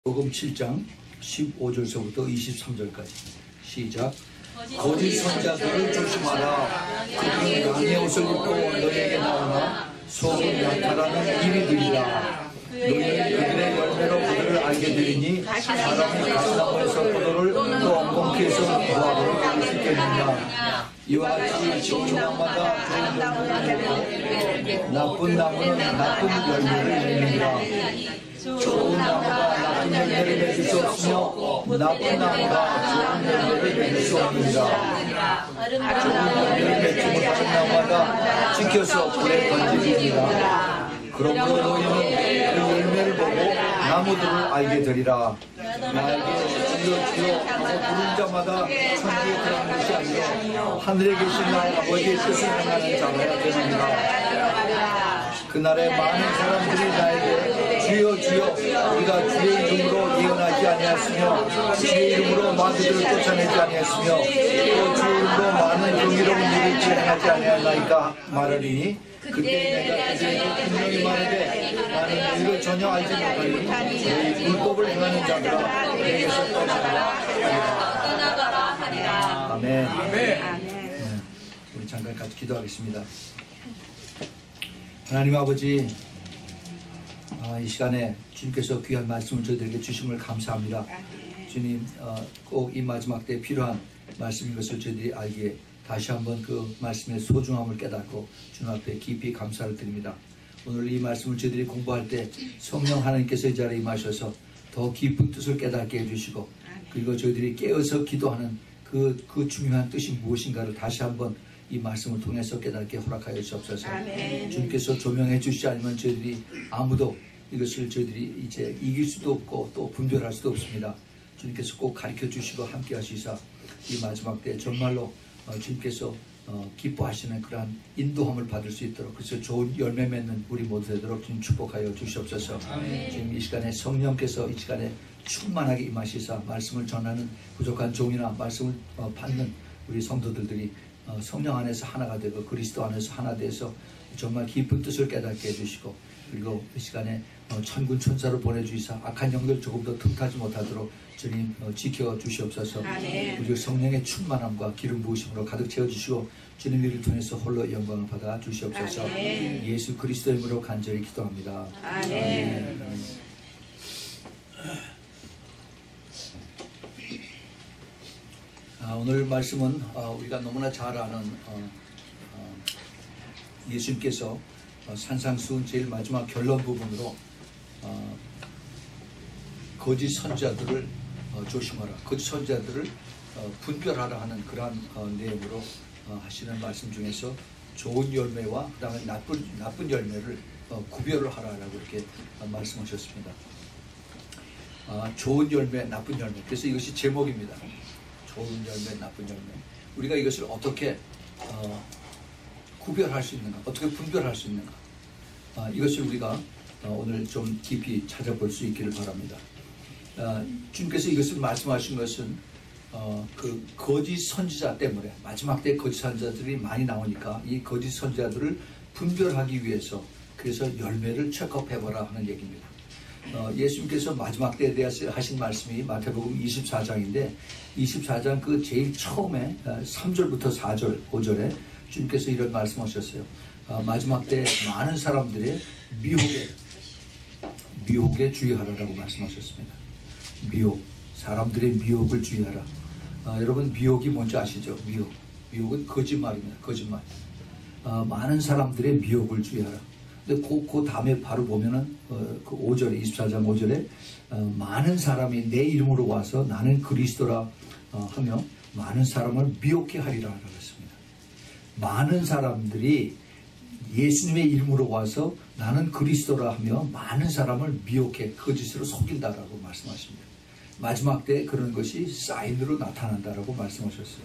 복음 7장 15절서부터 23절까지 시작. 거짓 선자들을 조심하라. 그들은 양의 옷을 입고 너에게 나오나 속은 약탈하는 이미들이라. 너희는 그들의 열매로 그들을 알게 되리니 사람이 가시나무에서 포도를 또 엉겅퀴에서 무화과를 따를 수 있겠느냐. 이와 같이 조마다 좋은 열매를 맺고 나쁜 나무는 나쁜 열매를 맺느니라. 좋은 나무가 나쁜 열매를 맺을 수 없으며 나쁜 나무가 좋은 열매를 맺을 수 없느니라. 좋은 열매를 맺지 못한 나무마다 지켜서 불에 던지리니라. 그러므로 너희는 그 열매를 보고 나무들을 알게 되리라. 나에게 주여 주여 부른 자마다 천지에 들어가는 것이 아니라 하늘에 계신 나의 아버지의 뜻을 행하는 자가 되느니라. 그날에 많은 사람들이 나에게 주여 주여 우리가 주의 이름으로 예언하지 아니하였으며 주의 이름으로 마귀들을 쫓아내지 아니하였으며 또 주의 이름으로 많은 경이로운 일을 진행하지 아니하였나이까 말하리니 그때 내가 그들에게 분명히 말하되 나는 이를 전혀 알지 못하니 주의 율법을 행하는 자들아 내게서 떠나가라 하리라. 아멘. 우리 잠깐 같이 기도하겠습니다. 하나님 아버지, 이 시간에 주님께서 귀한 말씀을 저희들에게 주심을 감사합니다. 주님, 꼭 이 마지막 때에 필요한 말씀인 것을 저희들이 알기에 다시 한번 그 말씀의 소중함을 깨닫고 주님 앞에 깊이 감사를 드립니다. 오늘 이 말씀을 저희들이 공부할 때 성령 하나님께서 이 자리에 임하셔서 더 깊은 뜻을 깨닫게 해주시고 그리고 저희들이 깨어서 기도하는 그 중요한 뜻이 무엇인가를 다시 한번 이 말씀을 통해서 깨닫게 허락하여 주옵소서. 주님께서 조명해 주시지 않으면 저희들이 아무도 이것을 저희들이 이제 이길 수도 없고 또 분별할 수도 없습니다. 주님께서 꼭 가르쳐 주시고 함께 하시사 이 마지막 때 정말로 주님께서 기뻐하시는 그러한 인도함을 받을 수 있도록 그래서 좋은 열매 맺는 우리 모두 되도록 주님 축복하여 주시옵소서. 지금 이 시간에 성령께서 이 시간에 충만하게 임하시사 말씀을 전하는 부족한 종이나 말씀을 받는 우리 성도들이 성령 안에서 하나가 되고 그리스도 안에서 하나 돼서 정말 깊은 뜻을 깨닫게 해주시고 그리고 이 시간에 천군 천사로 보내주시사 악한 영들 조금 더 틈타지 못하도록 주님 지켜주시옵소서. 우리 성령의 충만함과 기름 부으심으로 가득 채워주시고 주님 이를 통해서 홀로 영광을 받아 주시옵소서. 예수 그리스도의 이름으로 간절히 기도합니다. 아멘. 오늘 말씀은 우리가 너무나 잘 아는 예수님께서 산상수훈 제일 마지막 결론 부분으로 거짓 선자들을 조심하라, 거짓 선자들을 분별하라 하는 그러한 내용으로 하시는 말씀 중에서 좋은 열매와 그 다음에 나쁜 열매를 구별을 하라라고 이렇게 말씀하셨습니다. 좋은 열매, 나쁜 열매. 그래서 이것이 제목입니다. 좋은 열매, 나쁜 열매. 우리가 이것을 어떻게 구별할 수 있는가, 어떻게 분별할 수 있는가, 이것을 우리가 오늘 좀 깊이 찾아볼 수 있기를 바랍니다. 주님께서 이것을 말씀하신 것은 그 거짓 선지자 때문에 마지막 때 거짓 선지자들이 많이 나오니까 이 거짓 선지자들을 분별하기 위해서 그래서 열매를 체크해보라 하는 얘기입니다. 예수님께서 마지막 때에 대해서 하신 말씀이 마태복음 24장인데 24장 그 제일 처음에 3절부터 4절, 5절에 주님께서 이런 말씀하셨어요. 마지막 때 많은 사람들의 미혹에 주의하라라고 말씀하셨습니다. 미혹, 사람들의 미혹을 주의하라. 여러분 미혹이 뭔지 아시죠? 미혹은 거짓말입니다. 거짓말. 많은 사람들의 미혹을 주의하라. 근데 그 다음에 바로 보면은 그 5절에 24장 5절에 많은 사람이 내 이름으로 와서 나는 그리스도라 하며 많은 사람을 미혹해 하리라 그랬습니다. 많은 사람들이 예수님의 이름으로 와서 나는 그리스도라 하며 많은 사람을 미혹해 거짓으로 속인다라고 말씀하십니다. 마지막 때 그런 것이 사인으로 나타난다라고 말씀하셨어요.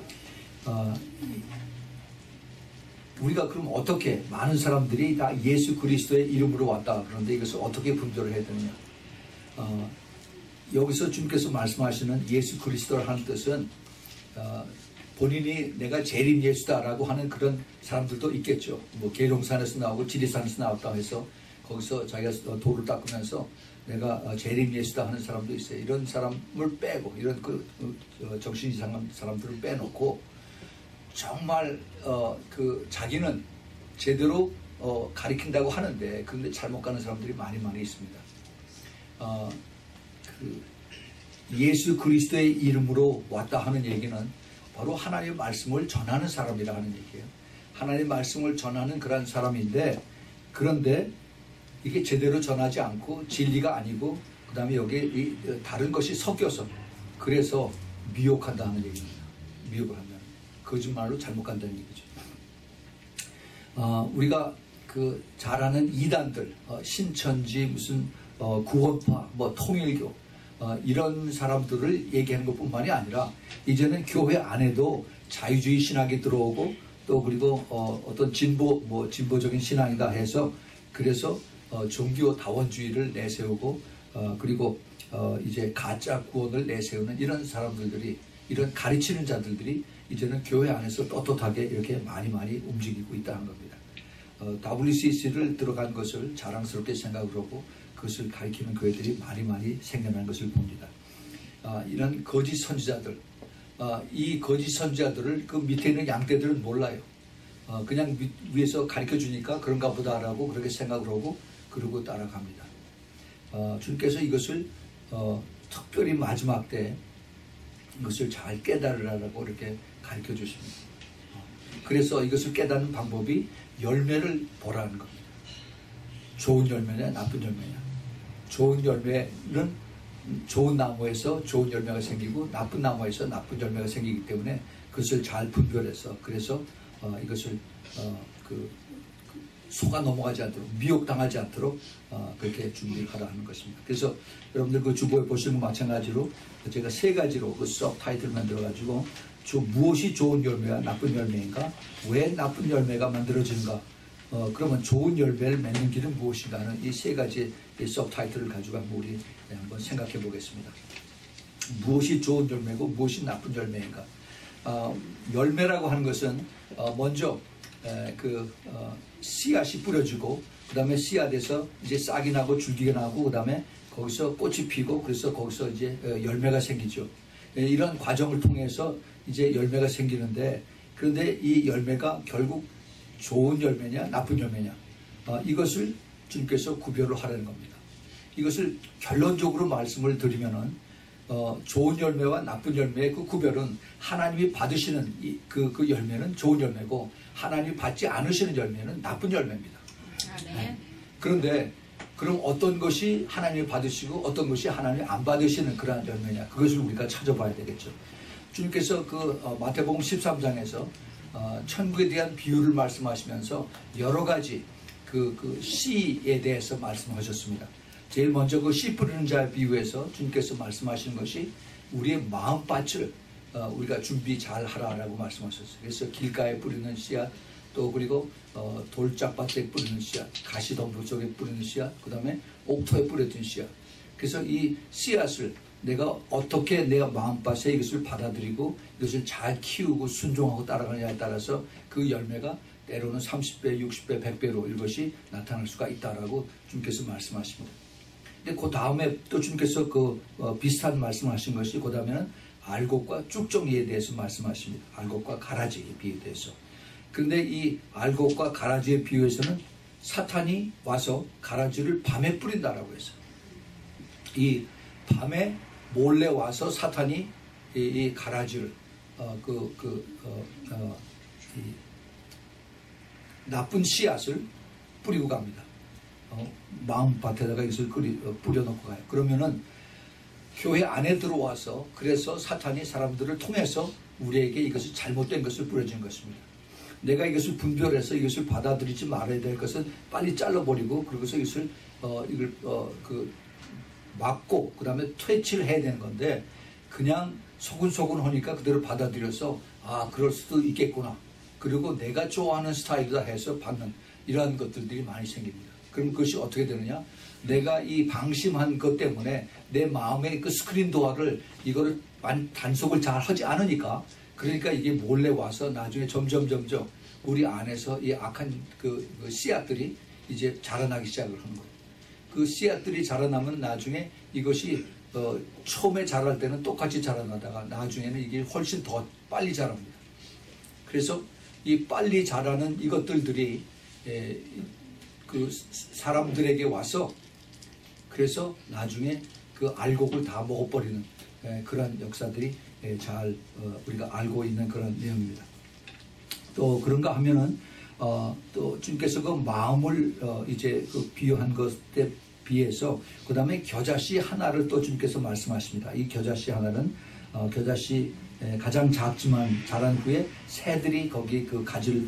우리가 그럼 어떻게 많은 사람들이 다 예수 그리스도의 이름으로 왔다 그런데 이것을 어떻게 분별을 해야 되느냐. 여기서 주님께서 말씀하시는 예수 그리스도라는 뜻은 본인이 내가 재림 예수다라고 하는 그런 사람들도 있겠죠. 뭐 계룡산에서 나오고 지리산에서 나왔다 해서 거기서 자기가 돌을 닦으면서 내가 재림 예수다 하는 사람도 있어요. 이런 사람을 빼고 이런 정신 이상한 사람들을 빼놓고 정말 자기는 제대로 가리킨다고 하는데 그런데 잘못 가는 사람들이 많이 있습니다. 예수 그리스도의 이름으로 왔다 하는 얘기는 바로 하나님의 말씀을 전하는 사람이라 하는 얘기예요. 하나님의 말씀을 전하는 그런 사람인데, 그런데 이게 제대로 전하지 않고 진리가 아니고 그 다음에 여기에 다른 것이 섞여서 그래서 미혹한다 하는 얘기입니다. 미혹을 한다는, 거짓말로 잘못 간다는 얘기죠. 우리가 잘 아는 이단들, 신천지, 무슨 구원파, 통일교, 이런 사람들을 얘기하는 것뿐만이 아니라 이제는 교회 안에도 자유주의 신학이 들어오고 또 그리고 어떤 진보적인 신앙이다 해서 그래서 종교 다원주의를 내세우고 그리고 이제 가짜 구원을 내세우는 이런 사람들이, 이런 가르치는 자들이 이제는 교회 안에서 떳떳하게 이렇게 많이 움직이고 있다는 겁니다. WCC를 들어간 것을 자랑스럽게 생각을 하고 그것을 가리키는 교회들이 많이 생겨난 것을 봅니다. 이런 거짓 선지자들, 이 거짓 선지자들을 그 밑에 있는 양떼들은 몰라요. 그냥 위에서 가르쳐 주니까 그런가 보다라고 그렇게 생각을 하고 그러고 따라갑니다. 주님께서 이것을 특별히 마지막 때 이것을 잘 깨달으라고 이렇게 가르쳐 주십니다. 그래서 이것을 깨닫는 방법이 열매를 보라는 겁니다. 좋은 열매냐 나쁜 열매냐. 좋은 열매는 좋은 나무에서 좋은 열매가 생기고 나쁜 나무에서 나쁜 열매가 생기기 때문에 그것을 잘 분별해서, 그래서 이것을 속아 넘어가지 않도록, 미혹당하지 않도록 그렇게 준비하라는 것입니다. 그래서 여러분들 그 주보에 보시는 것 마찬가지로 제가 3가지로 그 서브타이틀을 만들어가지고 무엇이 좋은 열매와 나쁜 열매인가, 왜 나쁜 열매가 만들어지는가, 그러면 좋은 열매를 맺는 길은 무엇인가 하는 이 3가지 서브타이틀을 가지고 우리 한번 생각해 보겠습니다. 무엇이 좋은 열매고 무엇이 나쁜 열매인가. 열매라고 하는 것은 먼저 씨앗이 뿌려지고 그 다음에 씨앗에서 이제 싹이 나고 줄기가 나고 그 다음에 거기서 꽃이 피고 그래서 거기서 이제 열매가 생기죠. 이런 과정을 통해서 이제 열매가 생기는데, 그런데 이 열매가 결국 좋은 열매냐 나쁜 열매냐, 이것을 주님께서 구별을 하라는 겁니다. 이것을 결론적으로 말씀을 드리면은 좋은 열매와 나쁜 열매의 그 구별은 하나님이 받으시는 그 열매는 좋은 열매고 하나님이 받지 않으시는 열매는 나쁜 열매입니다. 네. 그런데 그럼 어떤 것이 하나님이 받으시고 어떤 것이 하나님이 안 받으시는 그러한 열매냐, 그것을 우리가 찾아봐야 되겠죠. 주님께서 마태복음 13장에서 천국에 대한 비유를 말씀하시면서 여러 가지 씨에 대해서 말씀하셨습니다. 제일 먼저 씨 뿌리는 자의 비유에서 주님께서 말씀하시는 것이 우리의 마음밭을 우리가 준비 잘 하라라고 말씀하셨어요. 그래서 길가에 뿌리는 씨앗, 또 그리고 돌짝밭에 뿌리는 씨앗, 가시덤불 속에 뿌리는 씨앗, 그 다음에 옥토에 뿌려진 씨앗. 그래서 이 씨앗을 내가 어떻게 내가 마음밭에 이것을 받아들이고 이것을 잘 키우고 순종하고 따라가느냐에 따라서 그 열매가 때로는 30배, 60배, 100배로 이것이 나타날 수가 있다라고 주님께서 말씀하십니다. 근데 그 다음에 또 주님께서 비슷한 말씀하신 것이 그 다음에는 알곡과 쭉정이에 대해서 말씀하십니다. 알곡과 가라지에 비유돼서. 그런데 이 알곡과 가라지의 비유에서는 사탄이 와서 가라지를 밤에 뿌린다라고 해서 이 밤에 몰래 와서 사탄이 이 가라지를 나쁜 씨앗을 뿌리고 갑니다. 마음밭에다가 이것을 뿌려놓고 가요. 그러면은 교회 안에 들어와서 그래서 사탄이 사람들을 통해서 우리에게 이것을 잘못된 것을 뿌려준 것입니다. 내가 이것을 분별해서 이것을 받아들이지 말아야 될 것은 빨리 잘라버리고 그러고서 이것을 막고 그 다음에 퇴치를 해야 되는 건데 그냥 소근소근 하니까 그대로 받아들여서 그럴 수도 있겠구나. 그리고 내가 좋아하는 스타일이다 해서 받는 이러한 것들이 많이 생깁니다. 그럼 그것이 어떻게 되느냐? 내가 이 방심한 것 때문에 내 마음의 그 스크린 도어를 이거를 단속을 잘 하지 않으니까 그러니까 이게 몰래 와서 나중에 점점 우리 안에서 이 악한 그 씨앗들이 이제 자라나기 시작을 하는 거예요. 그 씨앗들이 자라나면 나중에 이것이 처음에 자랄 때는 똑같이 자라나다가 나중에는 이게 훨씬 더 빨리 자랍니다. 그래서 이 빨리 자라는 이것들이 그 사람들에게 와서 그래서 나중에 그 알곡을 다 먹어버리는 그러한 역사들이 잘 우리가 알고 있는 그런 내용입니다. 또 그런가 하면은 또 주님께서 그 마음을 이제 그 비유한 것에 비해서 그 다음에 겨자씨 하나를 또 주님께서 말씀하십니다. 이 겨자씨 하나는 겨자씨 가장 작지만 자란 후에 새들이 거기 그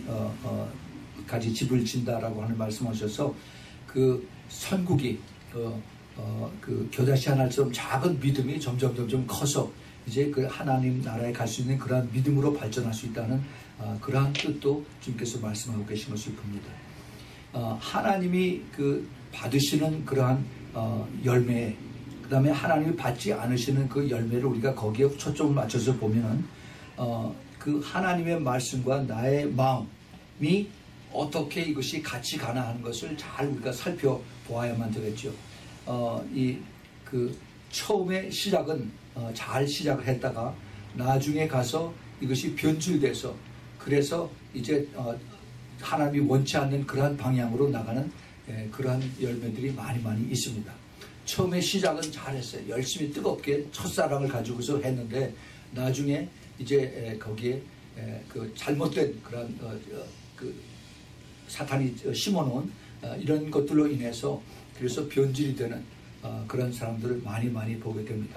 가지 집을 진다라고 하는 말씀하셔서 그 선국이 그 겨자씨 하나처럼 작은 믿음이 점점 커서 이제 그 하나님 나라에 갈 수 있는 그러한 믿음으로 발전할 수 있다는 그러한 뜻도 주님께서 말씀하고 계신 것을 봅니다. 하나님이 그 받으시는 그러한 열매, 그 다음에 하나님이 받지 않으시는 그 열매를 우리가 거기에 초점을 맞춰서 보면은 그 하나님의 말씀과 나의 마음이 어떻게 이것이 같이 가나 하는 것을 잘 우리가 살펴보아야만 되겠죠. 이 그 처음에 시작은 잘 시작을 했다가 나중에 가서 이것이 변질돼서 그래서 이제 하나님이 원치 않는 그러한 방향으로 나가는 그러한 열매들이 많이 있습니다. 처음에 시작은 잘했어요. 열심히 뜨겁게 첫사랑을 가지고서 했는데 나중에 이제 거기에 그 잘못된 그런 그 사탄이 심어놓은 이런 것들로 인해서 그래서 변질이 되는 그런 사람들을 많이 보게 됩니다.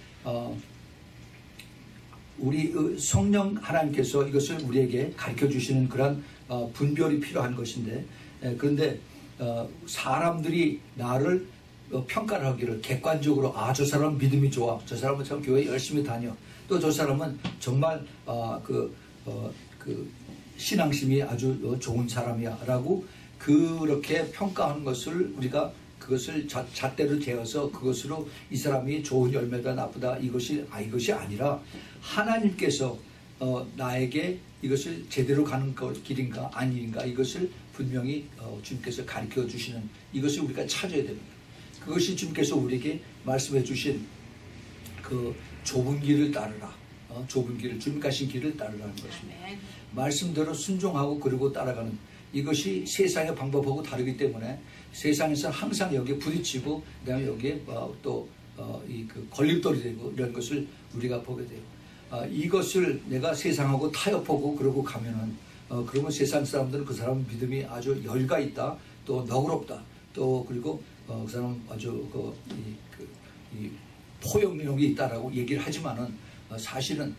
우리 성령 하나님께서 이것을 우리에게 가르쳐 주시는 그런 분별이 필요한 것인데 그런데 사람들이 나를 평가를 하기를 객관적으로 저 사람은 믿음이 좋아, 저 사람은 참 교회 열심히 다녀, 또 저 사람은 정말 그 신앙심이 아주 좋은 사람이야 라고 그렇게 평가하는 것을 우리가 그것을 잣대로 재어서 그것으로 이 사람이 좋은 열매다 나쁘다 이것이 아니라 하나님께서 나에게 이것을 제대로 가는 길인가 아닌가 이것을 분명히 주님께서 가르쳐 주시는 이것을 우리가 찾아야 됩니다. 그것이 주님께서 우리에게 말씀해 주신 그 좁은 길을 따르라. 좁은 길을 주님 가신 길을 따르라는 것입니다. 말씀대로 순종하고 그리고 따라가는 이것이 세상의 방법하고 다르기 때문에 세상에서는 항상 여기에 부딪히고 그다음에 여기에 또 이 그 걸림돌이 되고 이런 것을 우리가 보게 돼요. 이것을 내가 세상하고 타협하고 그러고 가면은 그러면 세상 사람들은 그 사람 믿음이 아주 열과 있다, 또 너그럽다, 또 그리고 그 사람 아주 이 포용력이 있다라고 얘기를 하지만은 사실은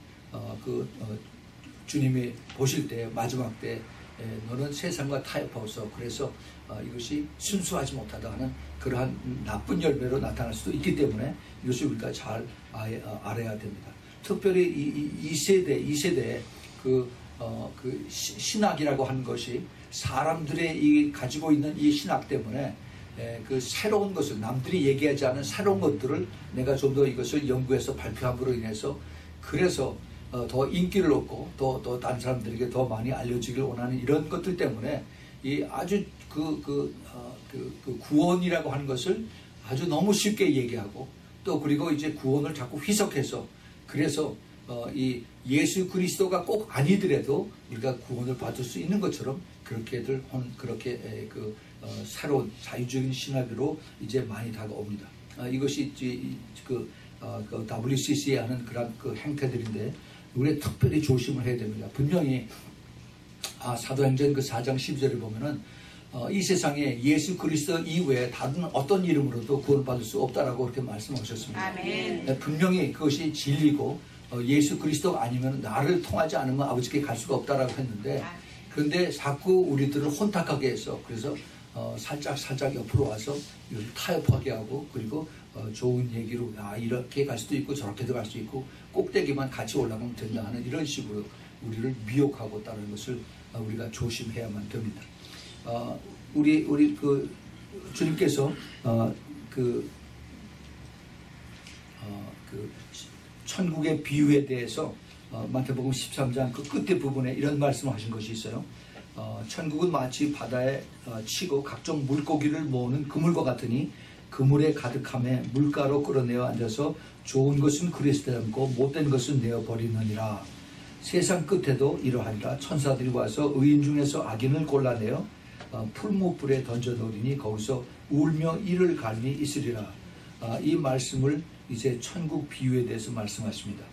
주님이 보실 때 마지막 때 너는 세상과 타협하고서 그래서 이것이 순수하지 못하다 하는 그러한 나쁜 열매로 나타날 수도 있기 때문에 이것을 우리가 잘 알아야 됩니다. 특별히 이 세대에 그 신학이라고 하는 것이 사람들의 이 가지고 있는 이 신학 때문에 그 새로운 것을 남들이 얘기하지 않은 새로운 것들을 내가 좀 더 이것을 연구해서 발표함으로 인해서 그래서 더 인기를 얻고 또 다른 사람들에게 더 많이 알려지길 원하는 이런 것들 때문에 이 아주 그 구원이라고 하는 것을 아주 너무 쉽게 얘기하고 또 그리고 이제 구원을 자꾸 희석해서 그래서 이 예수 그리스도가 꼭 아니더라도 우리가 구원을 받을 수 있는 것처럼 그렇게들 그렇게 새로운 자유적인 신학으로 이제 많이 다가옵니다. 이것이 그 WCC에 하는 그런 그 행태들인데 우리 특별히 조심을 해야 됩니다. 분명히 사도행전 그 4장 12절을 보면은 이 세상에 예수 그리스도 이외에 다른 어떤 이름으로도 구원받을 수 없다라고 그렇게 말씀하셨습니다. 아멘. 분명히 그것이 진리고 예수 그리스도가 아니면 나를 통하지 않으면 아버지께 갈 수가 없다라고 했는데 그런데 자꾸 우리들을 혼탁하게 해서 그래서 살짝 옆으로 와서 타협하게 하고 그리고 좋은 얘기로 이렇게 갈 수도 있고 저렇게도 갈 수 있고 꼭대기만 같이 올라가면 된다 하는 이런 식으로 우리를 미혹하고 따르는 것을 우리가 조심해야만 됩니다. 우리 그 주님께서 그 천국의 비유에 대해서 마태복음 13장 그 끝에 부분에 이런 말씀을 하신 것이 있어요. 천국은 마치 바다에 치고 각종 물고기를 모으는 그물과 같으니 그물에 가득함에 물가로 끌어내어 앉아서 좋은 것은 그리스도에 앉고 못된 것은 내어 버리느니라. 세상 끝에도 이러하리라. 천사들이 와서 의인 중에서 악인을 골라내어 풀무불에 던져놓으리니 거기서 울며 이를 갈미 있으리라. 이 말씀을 이제 천국 비유에 대해서 말씀하십니다.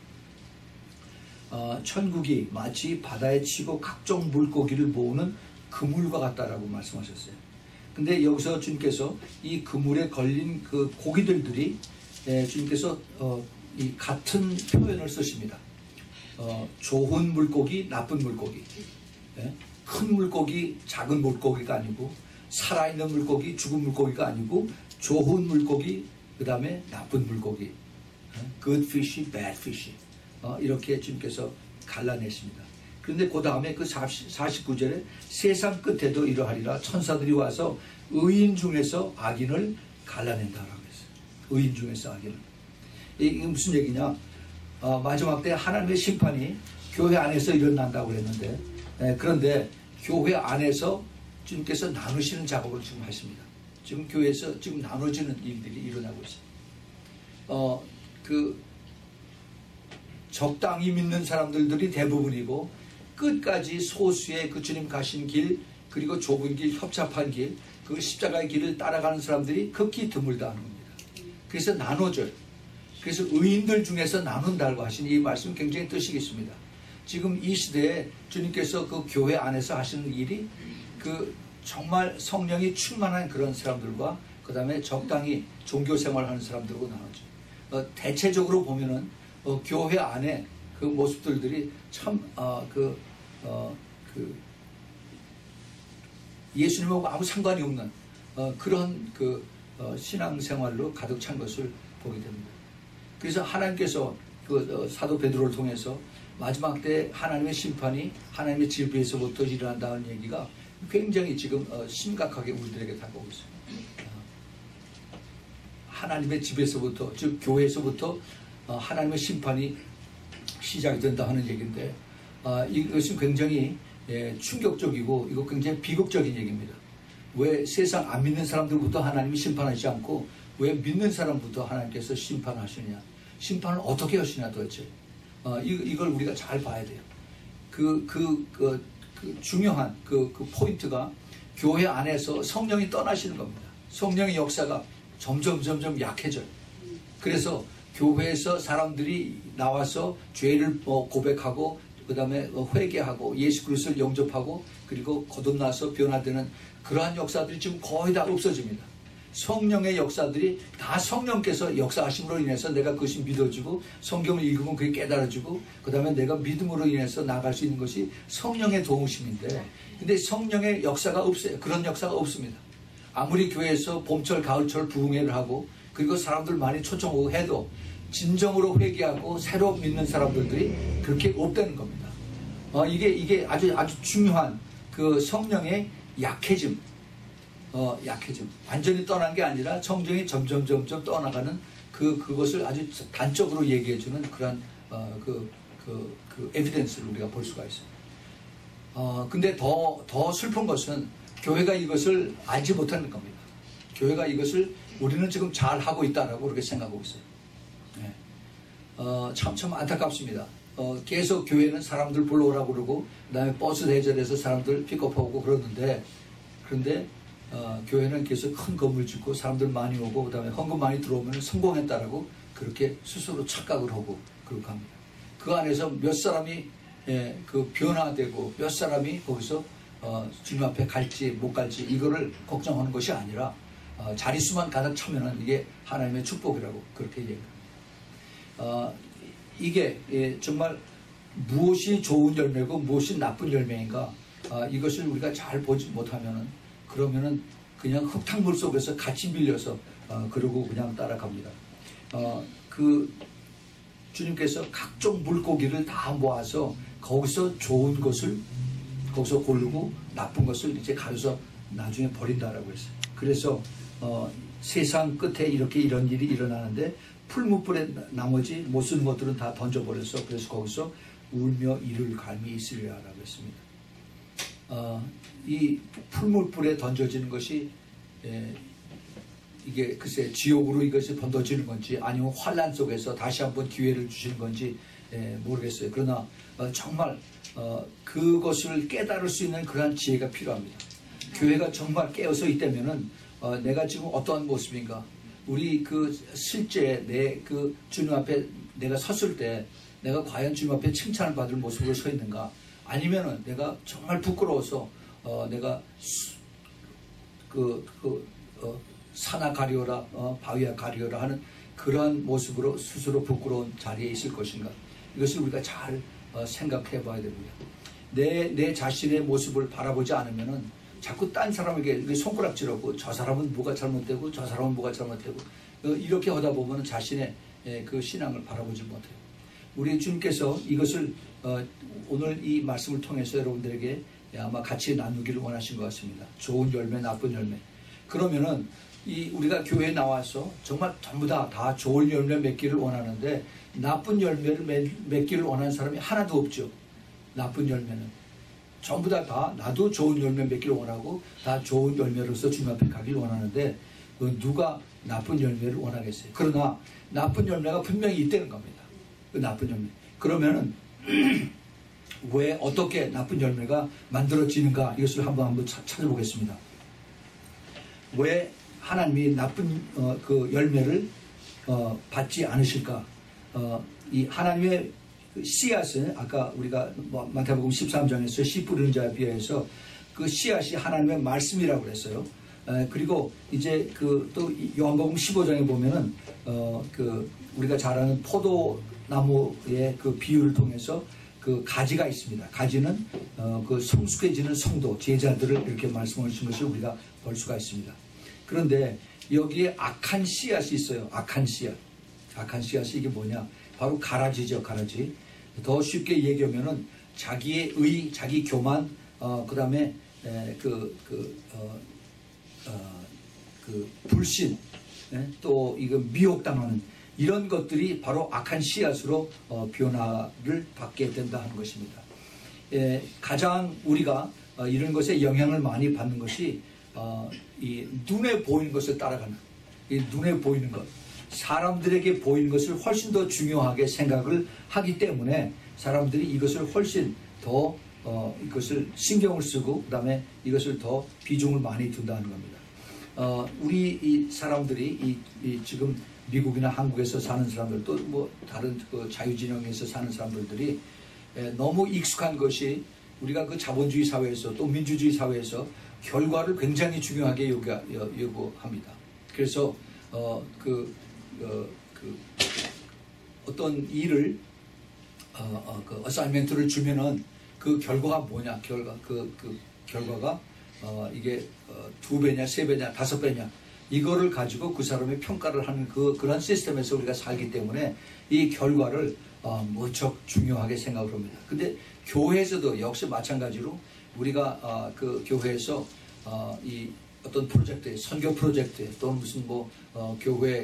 천국이 마치 바다에 치고 각종 물고기를 모으는 그물과 같다라고 말씀하셨어요. 근데 여기서 주님께서 이 그물에 걸린 그 고기들이 주님께서 이 같은 표현을 쓰십니다. 좋은 물고기, 나쁜 물고기, 큰 물고기, 작은 물고기가 아니고 살아있는 물고기, 죽은 물고기가 아니고 좋은 물고기, 그 다음에 나쁜 물고기, good fish, bad fish, 이렇게 주님께서 갈라내십니다. 그런데 그 다음에 그 49절에 세상 끝에도 이러하리라. 천사들이 와서 의인 중에서 악인을 갈라낸다라고 했어요. 의인 중에서 악인을. 이게 무슨 얘기냐? 마지막 때 하나님의 심판이 교회 안에서 일어난다고 했는데, 그런데 교회 안에서 주님께서 나누시는 작업을 지금 하십니다. 지금 교회에서 지금 나눠지는 일들이 일어나고 있어요. 적당히 믿는 사람들이 대부분이고, 끝까지 소수의 그 주님 가신 길, 그리고 좁은 길, 협잡한 길, 그 십자가의 길을 따라가는 사람들이 극히 드물다는 겁니다. 그래서 나눠져요. 그래서 의인들 중에서 나눈다고 하신 이 말씀 굉장히 뜻이 있습니다. 지금 이 시대에 주님께서 그 교회 안에서 하시는 일이 그 정말 성령이 충만한 그런 사람들과 그 다음에 적당히 종교 생활하는 사람들하고 나눠져요. 대체적으로 보면은 교회 안에 그 모습들이 참 예수님하고 아무 상관이 없는 그런 신앙생활로 가득 찬 것을 보게 됩니다. 그래서 하나님께서 사도 베드로를 통해서 마지막 때 하나님의 심판이 하나님의 집에서부터 일어난다는 얘기가 굉장히 지금 심각하게 우리들에게 다가오고 있습니다. 하나님의 집에서부터, 즉 교회에서부터 하나님의 심판이 시작이 된다 하는 얘기인데, 이것은 굉장히 충격적이고 이거 굉장히 비극적인 얘기입니다. 왜 세상 안 믿는 사람들부터 하나님이 심판하지 않고 왜 믿는 사람부터 하나님께서 심판하시느냐? 심판을 어떻게 하시냐 도대체? 이걸 우리가 잘 봐야 돼요. 그 중요한 그 포인트가 교회 안에서 성령이 떠나시는 겁니다. 성령의 역사가 점점 약해져요. 그래서 교회에서 사람들이 나와서 죄를 고백하고 그 다음에 회개하고 예수 그리스도를 영접하고 그리고 거듭나서 변화되는 그러한 역사들이 지금 거의 다 없어집니다. 성령의 역사들이 다 성령께서 역사하심으로 인해서 내가 그것이 믿어지고 성경을 읽으면 그게 깨달아지고 그 다음에 내가 믿음으로 인해서 나아갈 수 있는 것이 성령의 도우심인데, 근데 성령의 역사가 없어요. 그런 역사가 없습니다. 아무리 교회에서 봄철 가을철 부흥회를 하고 그리고 사람들 많이 초청하고 해도 진정으로 회개하고 새로 믿는 사람들이 그렇게 없다는 겁니다. 이게 아주 중요한 그 성령의 약해짐, 완전히 떠난 게 아니라 성령이 점점 떠나가는 그것을 아주 단적으로 얘기해주는 그런 그 에비던스를 우리가 볼 수가 있어요. 근데 더 슬픈 것은 교회가 이것을 알지 못하는 겁니다. 교회가 이것을 우리는 지금 잘 하고 있다라고 그렇게 생각하고 있어요. 참 안타깝습니다. 계속 교회는 사람들 보러 오라고 그러고 그다음에 버스 대절해서 사람들 픽업하고 그러는데, 그런데 교회는 계속 큰 건물 짓고 사람들 많이 오고 그다음에 헌금 많이 들어오면 성공했다라고 그렇게 스스로 착각을 하고 그렇게 합니다. 그 안에서 몇 사람이 그 변화되고 몇 사람이 거기서 주님 앞에 갈지 못 갈지 이거를 걱정하는 것이 아니라 자릿수만 가득 차면은 이게 하나님의 축복이라고 그렇게 얘기합니다. 이게 정말 무엇이 좋은 열매고 무엇이 나쁜 열매인가, 이것을 우리가 잘 보지 못하면은 그러면은 그냥 흙탕물 속에서 같이 밀려서 그러고 그냥 따라갑니다. 그 주님께서 각종 물고기를 다 모아서 거기서 좋은 것을 거기서 고르고 나쁜 것을 이제 가려서 나중에 버린다라고 했어요. 그래서 세상 끝에 이런 일이 일어나는데 풀무불에 나머지 못 쓰는 것들은 다 던져버려서 그래서 거기서 울며 이를 갈미 있으리라라고 했습니다. 이 풀무불에 던져지는 것이 이게 글쎄 지옥으로 이것이 번져지는 건지 아니면 환란 속에서 다시 한번 기회를 주시는 건지 모르겠어요. 그러나 정말 그것을 깨달을 수 있는 그러한 지혜가 필요합니다. 교회가 정말 깨어서 있다면은 내가 지금 어떠한 모습인가, 우리 그 실제 내 그 주님 앞에 내가 섰을 때 내가 과연 주님 앞에 칭찬을 받을 모습으로 서 있는가, 아니면은 내가 정말 부끄러워서 내가 산아 가리오라 바위야 가리오라 하는 그러한 모습으로 스스로 부끄러운 자리에 있을 것인가, 이것을 우리가 잘 생각해 봐야 됩니다. 내 자신의 모습을 바라보지 않으면은 자꾸 딴 사람에게 손가락질하고 저 사람은 뭐가 잘못되고 저 사람은 뭐가 잘못되고 이렇게 하다 보면 자신의 그 신앙을 바라보지 못해요. 우리 주님께서 이것을 오늘 이 말씀을 통해서 여러분들에게 아마 같이 나누기를 원하신 것 같습니다. 좋은 열매, 나쁜 열매. 그러면은 우리가 교회에 나와서 정말 전부 다 좋은 열매 맺기를 원하는데 나쁜 열매를 맺기를 원하는 사람이 하나도 없죠. 나쁜 열매는 전부 다 나도 좋은 열매 맺기를 원하고 다 좋은 열매로서 주님 앞에 가기를 원하는데 누가 나쁜 열매를 원하겠어요? 그러나 나쁜 열매가 분명히 있다는 겁니다. 그 나쁜 열매. 그러면은 왜 어떻게 나쁜 열매가 만들어지는가, 이것을 한번 찾아보겠습니다. 왜 하나님이 나쁜 그 열매를 받지 않으실까? 이 하나님의 씨앗은 아까 우리가 마태복음 13장에서 씨 뿌리는 자에 비해서 그 씨앗이 하나님의 말씀이라고 그랬어요. 그리고 이제 또 요한복음 15장에 보면은 우리가 잘 아는 포도나무의 그 비유를 통해서 그 가지가 있습니다. 가지는 그 성숙해지는 성도, 제자들을 이렇게 말씀하신 것을 우리가 볼 수가 있습니다. 그런데 여기에 악한 씨앗이 있어요. 악한 씨앗. 악한 씨앗이 이게 뭐냐? 바로 가라지죠, 가라지. 더 쉽게 얘기하면은 자기의 의, 자기 교만, 그 다음에 불신, 또 이거 미혹당하는 이런 것들이 바로 악한 씨앗으로 변화를 받게 된다 하는 것입니다. 가장 우리가 이런 것에 영향을 많이 받는 것이 이 눈에 보이는 것을 따라가는, 이 눈에 보이는 것, 사람들에게 보이는 것을 훨씬 더 중요하게 생각을 하기 때문에 사람들이 이것을 훨씬 더 이것을 신경을 쓰고 그다음에 이것을 더 비중을 많이 둔다는 겁니다. 우리 이 사람들이 지금 미국이나 한국에서 사는 사람들, 또 뭐 다른 그 자유진영에서 사는 사람들이 너무 익숙한 것이 우리가 그 자본주의 사회에서 또 민주주의 사회에서 결과를 굉장히 중요하게 요구합니다. 그래서 어떤 일을 그 어사이먼트를 주면은 그 결과가 뭐냐, 결과가 이게 2배냐 3배냐 5배냐 이거를 가지고 그 사람의 평가를 하는 그런 시스템에서 우리가 살기 때문에 이 결과를 무척 중요하게 생각을 합니다. 근데 교회에서도 역시 마찬가지로 우리가 그 교회에서 이 어떤 프로젝트에, 선교 프로젝트에, 또는 무슨 교회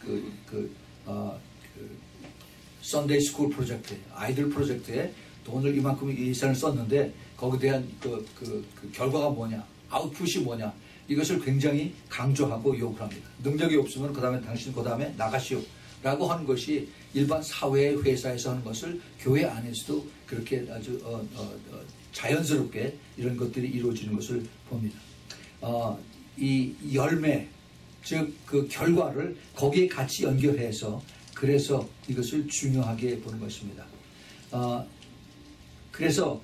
썬데이 스쿨 프로젝트에, 아이들 프로젝트에 돈을 이만큼 예산을 썼는데 거기에 대한 그 결과가 뭐냐, 아웃풋이 뭐냐, 이것을 굉장히 강조하고 요구를 합니다. 능력이 없으면 그 다음에 나가시오 라고 하는 것이 일반 사회 회사에서 하는 것을 교회 안에서도 그렇게 아주 자연스럽게 이런 것들이 이루어지는 것을 봅니다. 이 열매, 즉 그 결과를 거기에 같이 연결해서 그래서 이것을 중요하게 보는 것입니다. 그래서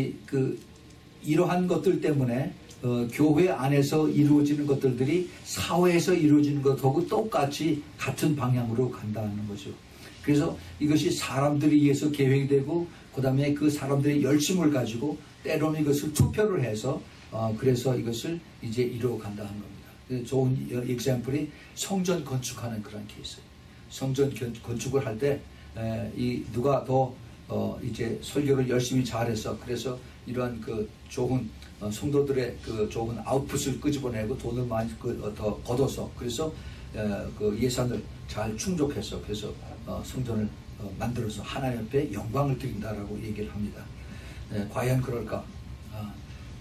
이러한 것들 때문에 교회 안에서 이루어지는 것들이 사회에서 이루어지는 것하고 똑같이 같은 방향으로 간다는 거죠. 그래서 이것이 사람들에 의해서 계획이 되고 그 다음에 그 사람들의 열심을 가지고 때로는 이것을 투표를 해서 그래서 이것을 이제 이루어 간다 하는 겁니다. 좋은 example이 성전 건축하는 그런 케이스예요. 성전 건축을 할 때 누가 더 이제 설교를 열심히 잘해서 그래서 이러한 그 좋은 성도들의 그 좋은 아웃풋을 끄집어내고 돈을 많이 더 걷어서 그래서 그 예산을 잘 충족해서 그래서 성전을 만들어서 하나님 앞에 영광을 드린다라고 얘기를 합니다. 과연 그럴까?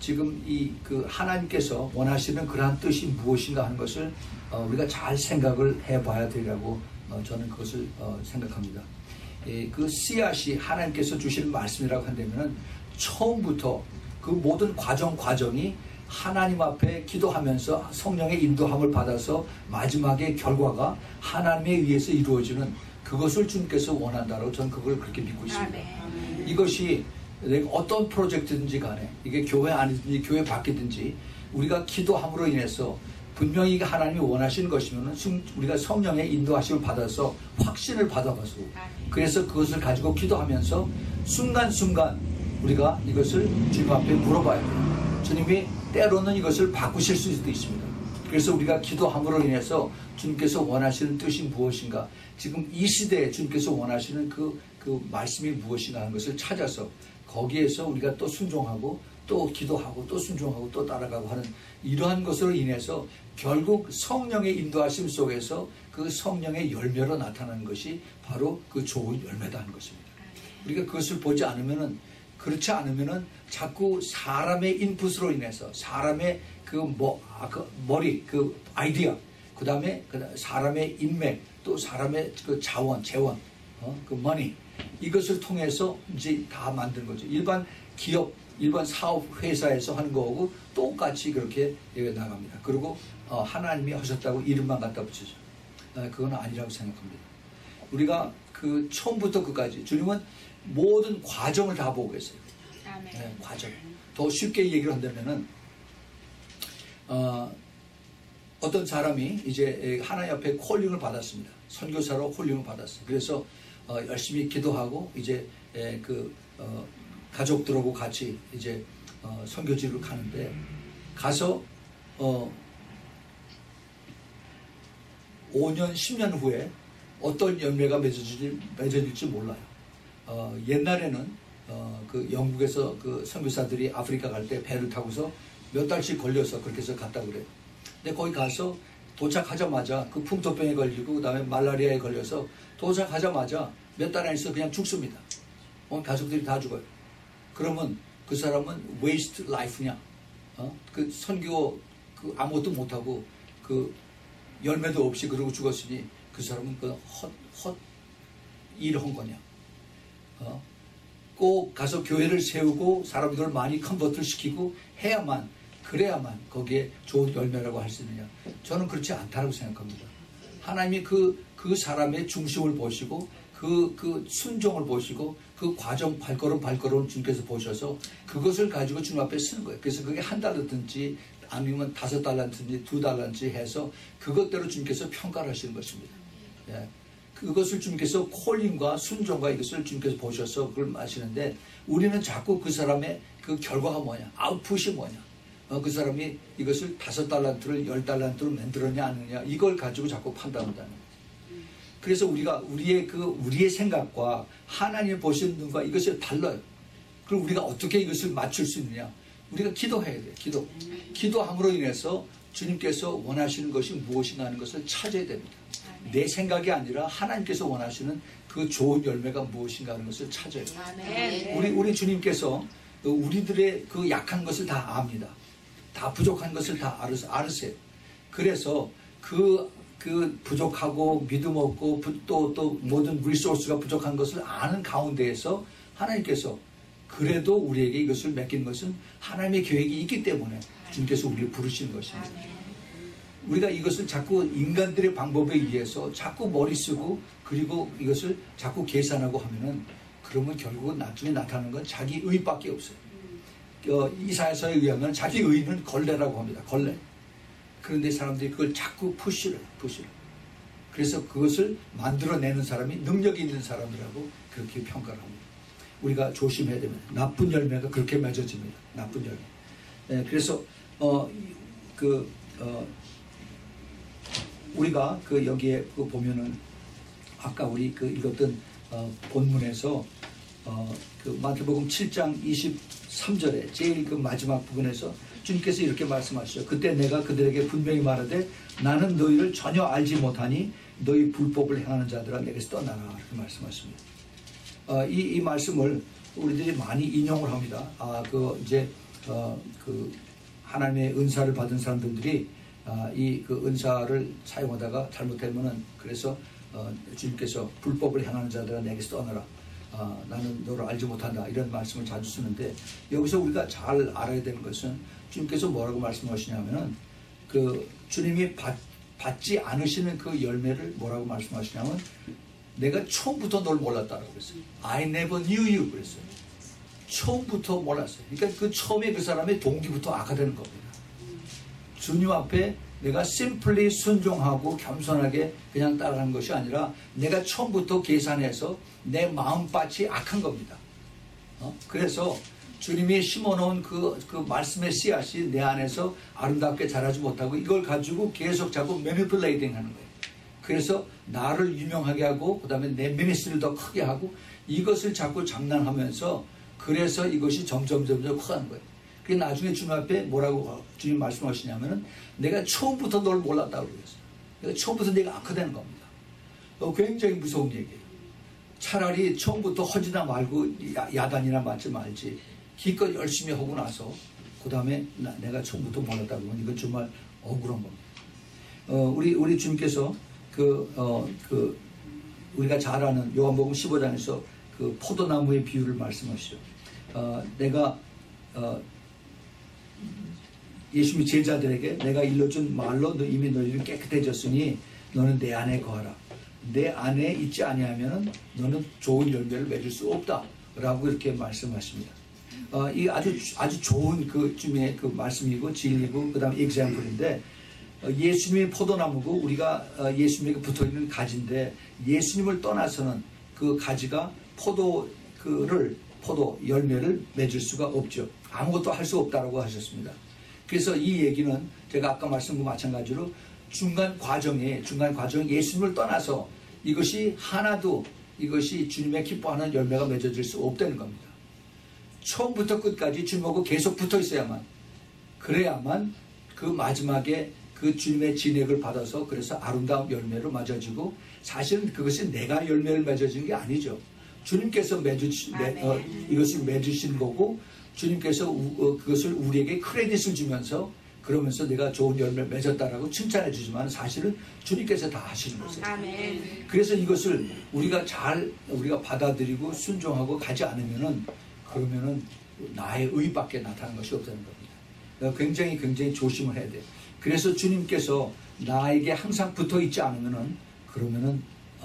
지금 이 그 하나님께서 원하시는 그러한 뜻이 무엇인가 하는 것을 우리가 잘 생각을 해봐야 되리라고 저는 그것을 생각합니다. 그 씨앗이 하나님께서 주시는 말씀이라고 한다면은 처음부터 그 모든 과정이 하나님 앞에 기도하면서 성령의 인도함을 받아서 마지막에 결과가 하나님에 의해서 이루어지는 그것을 주님께서 원한다고 저는 그걸 그렇게 믿고 있습니다. 이것이 어떤 프로젝트든지 간에 이게 교회 안이든지 교회 밖이든지 우리가 기도함으로 인해서 분명히 하나님이 원하시는 것이면 우리가 성령의 인도하심을 받아서 확신을 받아봐서 그래서 그것을 가지고 기도하면서 순간순간 우리가 이것을 주님 앞에 물어봐야 돼요. 주님이 때로는 이것을 바꾸실 수도 있습니다. 그래서 우리가 기도함으로 인해서 주님께서 원하시는 뜻이 무엇인가, 지금 이 시대에 주님께서 원하시는 그 말씀이 무엇인가 하는 것을 찾아서 거기에서 우리가 또 순종하고 또 기도하고 또 순종하고 또 따라가고 하는 이러한 것으로 인해서 결국 성령의 인도하심 속에서 그 성령의 열매로 나타나는 것이 바로 그 좋은 열매다 하는 것입니다. 우리가 그것을 보지 않으면은, 그렇지 않으면은 자꾸 사람의 인풋으로 인해서 사람의 머리, 그 아이디어, 그 다음에 사람의 인맥, 또 사람의 그 자원, 재원, 그 머니, 이것을 통해서 이제 다 만든 거죠. 일반 기업, 일반 사업 회사에서 하는 거하고 똑같이 그렇게 나갑니다. 그리고 하나님이 하셨다고 이름만 갖다 붙이죠. 그건 아니라고 생각합니다. 우리가 그 처음부터 끝까지 주님은 모든 과정을 다 보고 계세요. 네, 과정. 더 쉽게 얘기를 한다면은 어떤 사람이 이제 하나님 앞에 콜링을 받았습니다. 선교사로 콜링을 받았어요. 그래서 열심히 기도하고 이제 가족들하고 같이 이제 선교지를 가는데 가서 5년, 10년 후에 어떤 열매가 맺어질지 몰라요. 옛날에는 그 영국에서 그 선교사들이 아프리카 갈 때 배를 타고서 몇 달씩 걸려서 그렇게 해서 갔다 그래요. 근데 거기 가서 도착하자마자 그 풍토병에 걸리고 그 다음에 말라리아에 걸려서 도착하자마자 몇 달 안에서 그냥 죽습니다. 가족들이 다 죽어요. 그러면 그 사람은 waste life냐? 그 선교 아무것도 못하고 그 열매도 없이 그러고 죽었으니 그 사람은 그 헛 일을 한 거냐? 꼭 가서 교회를 세우고 사람들을 많이 컨버트를 시키고 그래야만 거기에 좋은 열매라고 할 수 있느냐? 저는 그렇지 않다고 생각합니다. 하나님이 그 사람의 중심을 보시고 그 순종을 보시고 그 과정 발걸음 주님께서 보셔서 그것을 가지고 주님 앞에 쓰는 거예요. 그래서 그게 한 달이든지 아니면 5달란트든지 2달란트 해서 그것대로 주님께서 평가를 하시는 것입니다. 예. 그것을 주님께서 콜링과 순종과 이것을 주님께서 보셔서 그걸 하시는데 우리는 자꾸 그 사람의 그 결과가 뭐냐, 아웃풋이 뭐냐, 그 사람이 이것을 5달란트를 10달란트로 만들었냐 안 했느냐 이걸 가지고 자꾸 판단한다는 거예요. 그래서 우리의 생각과 하나님 보시는 눈과 이것이 달라요. 그럼 우리가 어떻게 이것을 맞출 수 있느냐? 우리가 기도해야 돼요. 기도함으로 인해서 주님께서 원하시는 것이 무엇인가 하는 것을 찾아야 됩니다. 내 생각이 아니라 하나님께서 원하시는 그 좋은 열매가 무엇인가 하는 것을 찾아야 돼요. 우리 주님께서 우리들의 그 약한 것을 다 압니다. 다 부족한 것을 다 알으세요. 그래서 그 부족하고 믿음 없고 또 모든 리소스가 부족한 것을 아는 가운데에서 하나님께서 그래도 우리에게 이것을 맡기는 것은 하나님의 계획이 있기 때문에 주님께서 우리를 부르시는 것입니다. 우리가 이것을 자꾸 인간들의 방법에 의해서 자꾸 머리 쓰고 그리고 이것을 자꾸 계산하고 하면은 그러면 결국은 나중에 나타나는 건 자기 의밖에 없어요. 이사야서에 의하면 자기 의는 걸레라고 합니다. 걸레. 그런데 사람들이 그걸 자꾸 푸시를. 그래서 그것을 만들어내는 사람이 능력이 있는 사람이라고 그렇게 평가를 합니다. 우리가 조심해야 됩니다. 나쁜 열매가 그렇게 맺어집니다. 나쁜 열매. 네, 그래서 우리가 여기에 보면은 아까 우리 읽었던 본문에서 마태복음 7장 23절에 제일 마지막 부분에서 주님께서 이렇게 말씀하시죠. 그때 내가 그들에게 분명히 말하되 나는 너희를 전혀 알지 못하니 너희 불법을 행하는 자들아 내게서 떠나라 이렇게 말씀하십니다. 이 말씀을 우리들이 많이 인용을 합니다. 이제 그 하나님의 은사를 받은 사람들이 이 그 은사를 사용하다가 잘못되면은 그래서 주님께서 불법을 행하는 자들아 내게서 떠나라. 나는 너를 알지 못한다. 이런 말씀을 자주 쓰는데 여기서 우리가 잘 알아야 되는 것은 주님께서 뭐라고 말씀하시냐면은 그 주님이 받지 않으시는 그 열매를 뭐라고 말씀하시냐면 내가 처음부터 널 몰랐다라고 그랬어요. I never knew you 그랬어요. 처음부터 몰랐어요. 그러니까 그 처음에 그 사람의 동기부터 악화되는 겁니다. 주님 앞에 내가 심플리 순종하고 겸손하게 그냥 따라가는 것이 아니라 내가 처음부터 계산해서 내 마음밭이 악한 겁니다. 그래서 주님이 심어놓은 그 말씀의 씨앗이 내 안에서 아름답게 자라지 못하고 이걸 가지고 계속 자꾸 매니플레이팅 하는 거예요. 그래서 나를 유명하게 하고 그 다음에 내 미니스트를 더 크게 하고 이것을 자꾸 장난하면서 그래서 이것이 점점 커가는 거예요. 그게 나중에 주님 앞에 뭐라고 주님 말씀하시냐면은 내가 처음부터 널 몰랐다고 그랬어요. 내가 처음부터 내가 악화되는 겁니다. 굉장히 무서운 얘기예요. 차라리 처음부터 허지나 말고 야단이나 맞지 말지 기껏 열심히 하고 나서 그 다음에 내가 처음부터 몰랐다고 하면 이건 정말 억울한 겁니다. 우리 주님께서 우리가 잘 아는 요한복음 15장에서 그 포도나무의 비유를 말씀하시죠. 내가 예수님이 제자들에게 내가 일러준 말로 너 이미 너희는 깨끗해졌으니 너는 내 안에 거하라. 내 안에 있지 아니하면 너는 좋은 열매를 맺을 수 없다. 라고 이렇게 말씀하십니다. 이 아주 좋은 그 주님의 그 말씀이고 진리고 그 다음에 example인데 예수님이 포도나무고 우리가 예수님에게 붙어있는 가지인데 예수님을 떠나서는 그 가지가 포도 열매를 맺을 수가 없죠. 아무것도 할 수 없다라고 하셨습니다. 그래서 이 얘기는 제가 아까 말씀과 마찬가지로 중간 과정에 예수님을 떠나서 이것이 하나도 이것이 주님의 기뻐하는 열매가 맺어질 수 없다는 겁니다. 처음부터 끝까지 주님하고 계속 붙어 있어야만 그래야만 그 마지막에 그 주님의 진액을 받아서 그래서 아름다운 열매로 맺어지고 사실은 그것이 내가 열매를 맺어지는 게 아니죠. 주님께서 이것을 맺으신 거고 주님께서 그것을 우리에게 크레딧을 주면서 그러면서 내가 좋은 열매를 맺었다라고 칭찬해 주지만 사실은 주님께서 다 하시는 거죠. 아멘. 그래서 이것을 우리가 받아들이고 순종하고 가지 않으면은 그러면은 나의 의밖에 나타나는 것이 없다는 겁니다. 굉장히 조심을 해야 돼요. 그래서 주님께서 나에게 항상 붙어 있지 않으면은 그러면은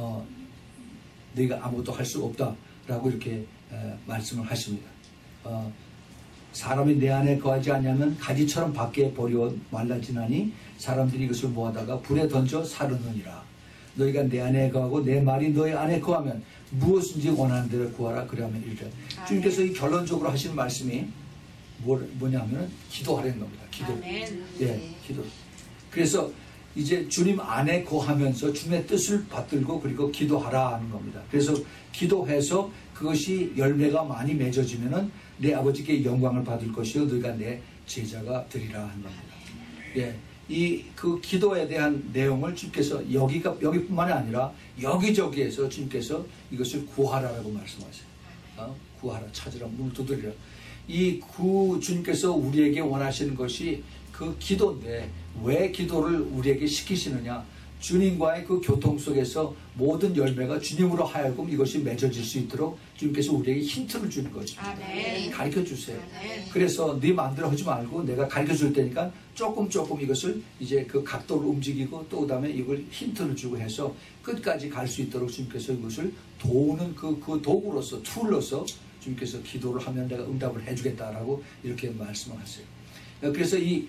네가 아무것도 할 수 없다라고 이렇게 말씀을 하십니다. 사람이 내 안에 거하지 않으면 가지처럼 밖에 버려 말라지나니 사람들이 이것을 모아다가 불에 던져 사르느니라. 너희가 내 안에 거하고 내 말이 너희 안에 거하면 무엇인지 원하는 대로 구하라. 그러면 이르라. 주님께서 이 결론적으로 하시는 말씀이 뭐냐면 기도하라는 겁니다. 기도. 아멘. 예, 기도. 그래서 이제 주님 안에 거하면서 주님의 뜻을 받들고 그리고 기도하라 하는 겁니다. 그래서 기도해서 그것이 열매가 많이 맺어지면은 내 아버지께 영광을 받을 것이요 너희가 내 제자가 되리라 하는 겁니다. 예, 그 기도에 대한 내용을 주님께서 여기뿐만이 아니라 여기저기에서 주님께서 이것을 구하라라고 말씀하세요. 구하라, 찾으라, 문을 두드리라. 주님께서 우리에게 원하시는 것이 그 기도인데 왜 기도를 우리에게 시키시느냐? 주님과의 그 교통 속에서 모든 열매가 주님으로 하여금 이것이 맺어질 수 있도록 주님께서 우리에게 힌트를 주는 것입니다. 아멘. 가르쳐 주세요. 아멘. 그래서 네 마음대로 하지 말고 내가 가르쳐 줄 테니까 조금 이것을 이제 그 각도를 움직이고 또 그다음에 이걸 힌트를 주고 해서 끝까지 갈 수 있도록 주님께서 이것을 도우는 그 도구로서 툴로서 주님께서 기도를 하면 내가 응답을 해주겠다라고 이렇게 말씀을 하세요. 그래서 이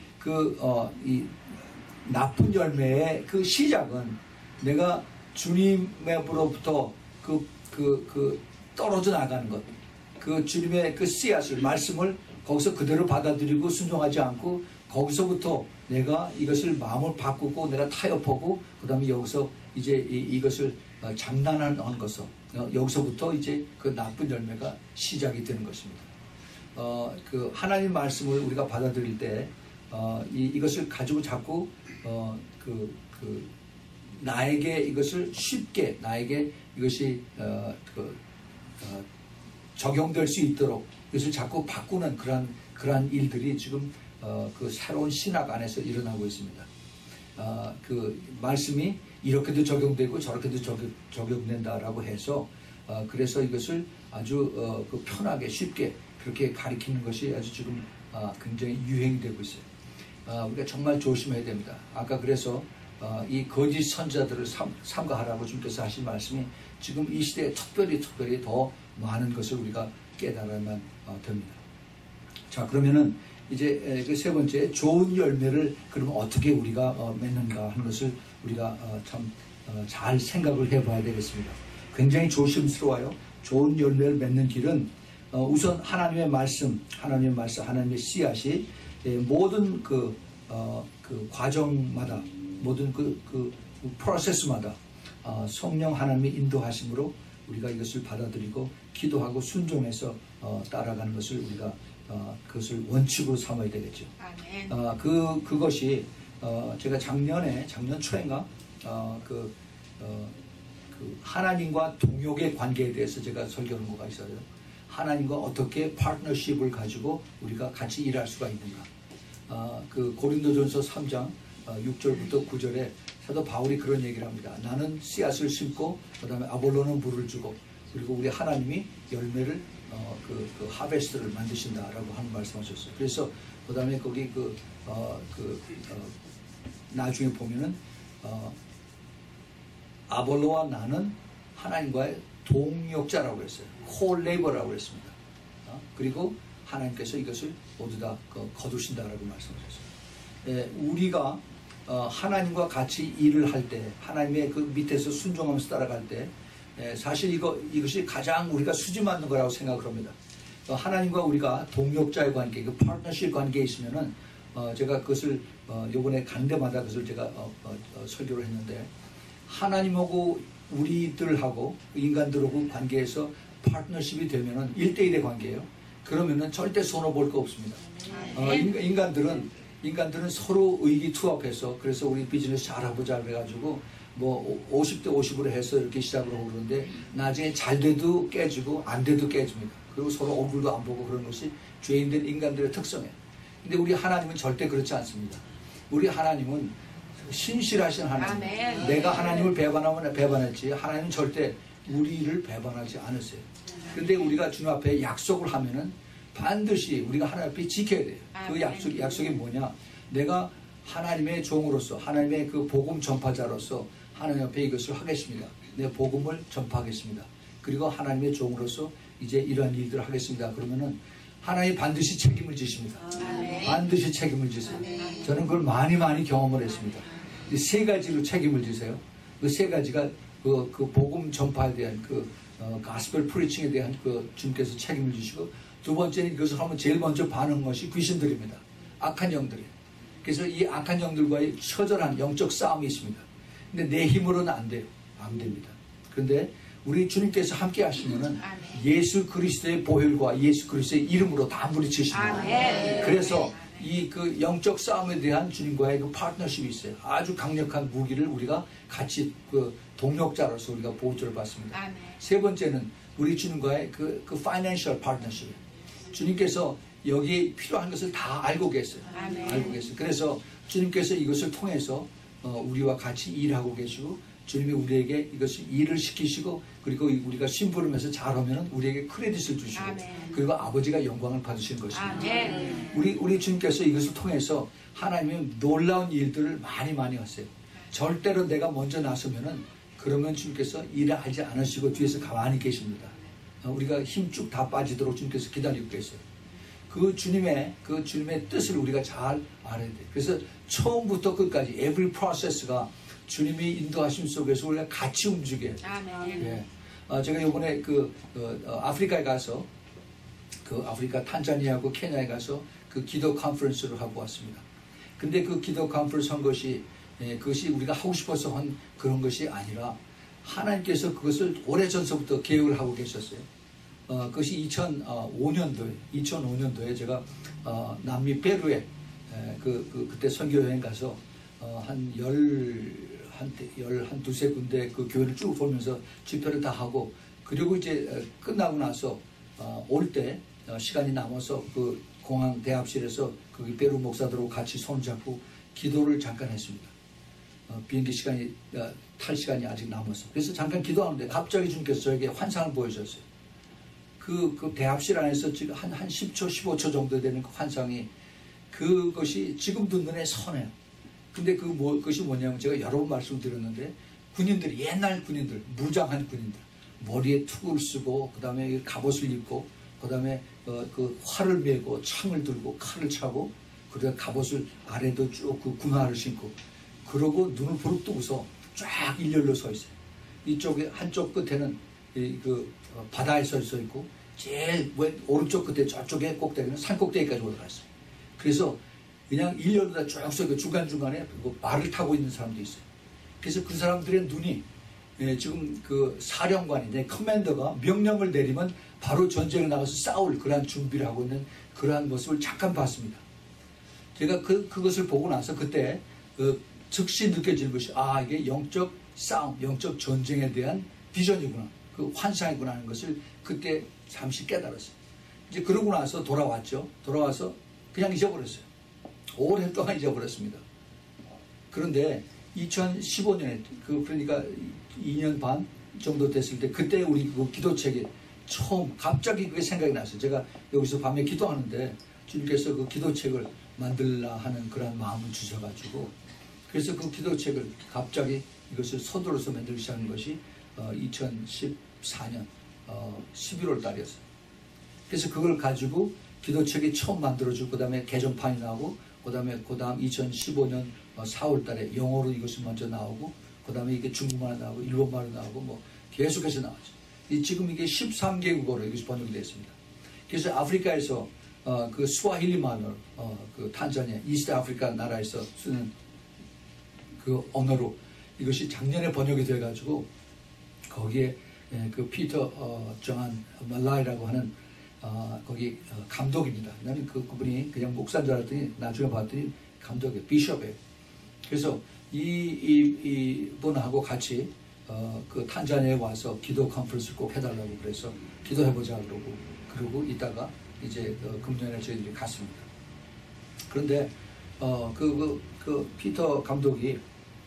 나쁜 열매의 그 시작은 내가 주님으로부터 떨어져 나가는 것, 그 주님의 그 씨앗을 말씀을 거기서 그대로 받아들이고 순종하지 않고 거기서부터 내가 이것을 마음을 바꾸고 내가 타협하고 그 다음에 여기서 이제 이것을 장난하는 것을 여기서부터 이제 그 나쁜 열매가 시작이 되는 것입니다. 그 하나님 말씀을 우리가 받아들일 때 이것을 가지고 자꾸 나에게 이것을 쉽게 나에게 이것이 적용될 수 있도록 그것을 자꾸 바꾸는 그러한 일들이 지금 그 새로운 신학 안에서 일어나고 있습니다. 그 말씀이 이렇게도 적용되고 저렇게도 적용된다라고 해서 그래서 이것을 아주 그 편하게 쉽게 그렇게 가리키는 것이 아주 지금 굉장히 유행이 되고 있어요. 우리가 정말 조심해야 됩니다. 아까 그래서 이 거짓 선자들을 삼가하라고 주님께서 하신 말씀이 지금 이 시대에 특별히 더 많은 것을 우리가 깨달아야만 됩니다. 자, 그러면은 이제 그 세 번째 좋은 열매를 그럼 어떻게 우리가 맺는가 하는 것을 우리가 참 잘 생각을 해봐야 되겠습니다. 굉장히 조심스러워요. 좋은 열매를 맺는 길은 우선 하나님의 말씀, 하나님의 씨앗이 모든 그 과정마다 모든 그 프로세스마다 성령 하나님의 인도하심으로 우리가 이것을 받아들이고 기도하고 순종해서 따라가는 것을 우리가 그것을 원칙으로 삼아야 되겠죠. 그것이 제가 작년 초인가 그 하나님과 동역의 관계에 대해서 제가 설교한 거가 있어요. 하나님과 어떻게 파트너십을 가지고 우리가 같이 일할 수가 있는가. 그 고린도전서 3장 6절부터 9절에 사도 바울이 그런 얘기를 합니다. 나는 씨앗을 심고 그다음에 아볼로는 물을 주고 그리고 우리 하나님이 열매를 그 하베스트를 만드신다라고 하는 말씀하셨어요. 그래서 그다음에 거기 나중에 보면은 아볼로와 나는 하나님과의 동역자라고 했어요. 콜레이버라고 했습니다. 그리고 하나님께서 이것을 모두 다 거두신다라고 말씀하셨어요. 우리가 하나님과 같이 일을 할 때, 하나님의 그 밑에서 순종하면서 따라갈 때, 사실 이것이 가장 우리가 수지맞는 거라고 생각을 합니다. 하나님과 우리가 동역자의 관계, 그 파트너십 관계에 있으면은 제가 그것을 요번에 간 데마다 그것을 제가 설교를 했는데, 하나님하고 우리들하고 인간들하고 관계에서 파트너십이 되면은 1대1의 관계예요. 그러면은 절대 손해 볼 거 없습니다. 인간들은 서로 의기투합해서 그래서 우리 비즈니스 잘해보자 그래가지고 뭐 50대 50으로 해서 이렇게 시작을 하고 그러는데 나중에 잘 돼도 깨지고 안 돼도 깨집니다. 그리고 서로 얼굴도 안 보고 그런 것이 죄인된 인간들의 특성이에요. 근데 우리 하나님은 절대 그렇지 않습니다. 우리 하나님은 신실하신 하나님. 내가 하나님을 배반하면 배반했지 하나님은 절대 우리를 배반하지 않으세요. 근데 우리가 주님 앞에 약속을 하면은 반드시 우리가 하나님 앞에 지켜야 돼요. 그 약속이 뭐냐? 내가 하나님의 종으로서 하나님의 그 복음 전파자로서 하나님 앞에 이것을 하겠습니다. 내 복음을 전파하겠습니다. 그리고 하나님의 종으로서 이제 이러한 일들을 하겠습니다. 그러면은 하나님 반드시 책임을 지십니다. 반드시 책임을 지세요. 저는 그걸 많이 경험을 했습니다. 이 세 가지로 책임을 지세요. 그 세 가지가 그 복음 전파에 대한 가스펠 프리칭에 대한 주님께서 책임을 지시고 두 번째는 이것을 하면 제일 먼저 반응한 것이 귀신들입니다. 악한 영들이에요. 그래서 이 악한 영들과의 처절한 영적 싸움이 있습니다. 근데 내 힘으로는 안 돼요. 안 됩니다. 그런데 우리 주님께서 함께 하시면은 예수 그리스도의 보혈과 예수 그리스도의 이름으로 다 물리치십니다. 그래서 이 영적 싸움에 대한 주님과의 그 파트너십이 있어요. 아주 강력한 무기를 우리가 같이 동력자로서 우리가 보호를 받습니다. 세 번째는 우리 주님과의 그 파이낸셜 파트너십. 주님께서 여기에 필요한 것을 다 알고 계세요. 알고 계세요. 그래서 주님께서 이것을 통해서 우리와 같이 일하고 계시고 주님이 우리에게 이것을 일을 시키시고 그리고 우리가 심부름해서 잘하면 우리에게 크레딧을 주시고 그리고 아버지가 영광을 받으시는 것입니다. 우리 주님께서 이것을 통해서 하나님의 놀라운 일들을 많이 하세요. 절대로 내가 먼저 나서면은 그러면 주님께서 일을 하지 않으시고 뒤에서 가만히 계십니다. 우리가 힘 쭉 다 빠지도록 주님께서 기다리고 계세요. 그 주님의 뜻을 우리가 잘 알아야 돼요. 그래서 처음부터 끝까지 every process가 주님의 인도하심 속에서 우리가 같이 움직여요. 예. 제가 이번에 아프리카에 가서 아프리카 탄자니아하고 케냐에 가서 기도 컨퍼런스를 하고 왔습니다. 근데 기도 컨퍼런스 한 것이 그것이 우리가 하고 싶어서 한 그런 것이 아니라 하나님께서 그것을 오래전서부터 계획을 하고 계셨어요. 그것이 2005년도에 제가 남미 페루에 그때 선교 여행 가서 한 두세 군데 그 교회를 쭉 보면서 집회를 다 하고 그리고 이제 끝나고 나서 올 때 시간이 남아서 그 공항 대합실에서 그 페루 목사들하고 같이 손잡고 기도를 잠깐 했습니다. 비행기 시간이 탈 시간이 아직 남았어. 그래서 잠깐 기도하는데 갑자기 주님께서 저에게 환상을 보여줬어요. 그 대합실 안에서 지금 한 10초, 15초 정도 되는 그 환상이 그것이 지금도 눈에 선해요. 근데 그것이 뭐냐면 제가 여러 번 말씀드렸는데 군인들이 옛날 군인들, 무장한 군인들 머리에 투구를 쓰고 그 다음에 갑옷을 입고 그 다음에 그 활을 메고 창을 들고 칼을 차고 그다음에 갑옷을 아래도 쭉 그 군화를 신고 그러고 눈을 부릅뜨고서 쫙 일렬로 서 있어요. 이쪽에 한쪽 끝에는 그 바다에 서 있고 제일 오른쪽 끝에 저쪽에 꼭대기는 산 꼭대기까지 올라갔어요. 그래서 그냥 일렬로 다 쭉 서 있고 중간중간에 말을 타고 있는 사람도 있어요. 그래서 그 사람들의 눈이 지금 그 사령관이 커맨더가 명령을 내리면 바로 전쟁에 나가서 싸울 그러한 준비를 하고 있는 그러한 모습을 잠깐 봤습니다. 제가 그것을 보고 나서 그때 즉시 느껴지는 것이 이게 영적 싸움, 영적 전쟁에 대한 비전이구나, 그 환상이구나 하는 것을 그때 잠시 깨달았어요. 이제 그러고 나서 돌아왔죠. 돌아와서 그냥 잊어버렸어요. 오랫동안 잊어버렸습니다. 그런데 2015년에 그러니까 2년 반 정도 됐을 때 그때 우리 그 기도책에 처음 갑자기 그게 생각이 났어요. 제가 여기서 밤에 기도하는데 주님께서 그 기도책을 만들라 하는 그런 마음을 주셔가지고 그래서 그 기도책을 갑자기 이것을 서둘러서 만들기 시작한 것이 2014년 11월 달이었어요. 그래서 그걸 가지고 기도책이 처음 만들어지고 그 다음에 개정판이 나오고 그 다음 2015년 4월 달에 영어로 이것이 먼저 나오고 그 다음에 이게 중국말로 나오고 일본말로 나오고 뭐 계속해서 나왔죠. 지금 이게 13개국어로 이것이 번역이 됐습니다. 그래서 아프리카에서 그 스와힐리 말로 그 탄자니아 이스트 아프리카 나라에서 쓰는 그 언어로 이것이 작년에 번역이 돼가지고 거기에 그 피터 존 말라이라고 하는 거기 감독입니다. 나는 그분이 그냥 목사인 줄 알았더니 나중에 봤더니 감독이에요. 비숍이에요. 그래서 이분하고 같이 그 탄자니아에 와서 기도 컨퍼런스를 꼭 해달라고 그래서 기도해보자 그러고 있다가 이제 금년에 저희들이 갔습니다. 그런데 그 피터 감독이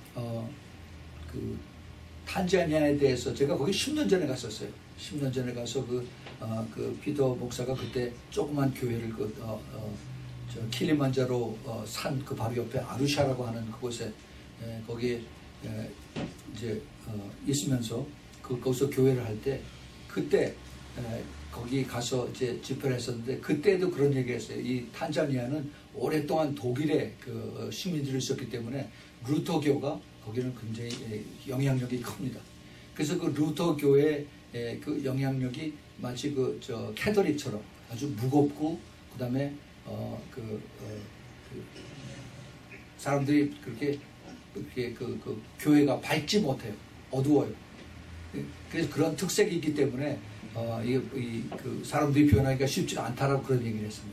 그 탄자니아에 대해서 제가 거기 10년 전에 갔었어요. 10년 전에 가서 그 피터 목사가 그때 조그만 교회를 저 킬리만자로 산 그 바로 옆에 아루샤라고 하는 그곳에 거기에 이제 있으면서 거기서 교회를 할 때 그때 거기 가서 이제 집회를 했었는데 그때도 그런 얘기를 했어요. 이 탄자니아는 오랫동안 독일의 그 식민지를 있었기 때문에 루터교가 거기는 굉장히 영향력이 큽니다. 그래서 그 루터교의 그 영향력이 마치 저 캐톨릭처럼 아주 무겁고 그다음에 사람들이 그렇게 그 교회가 밝지 못해요. 어두워요. 그래서 그런 특색이 있기 때문에 그 사람들이 변하기가 쉽지가 않다라고 그런 얘기를 했습니다.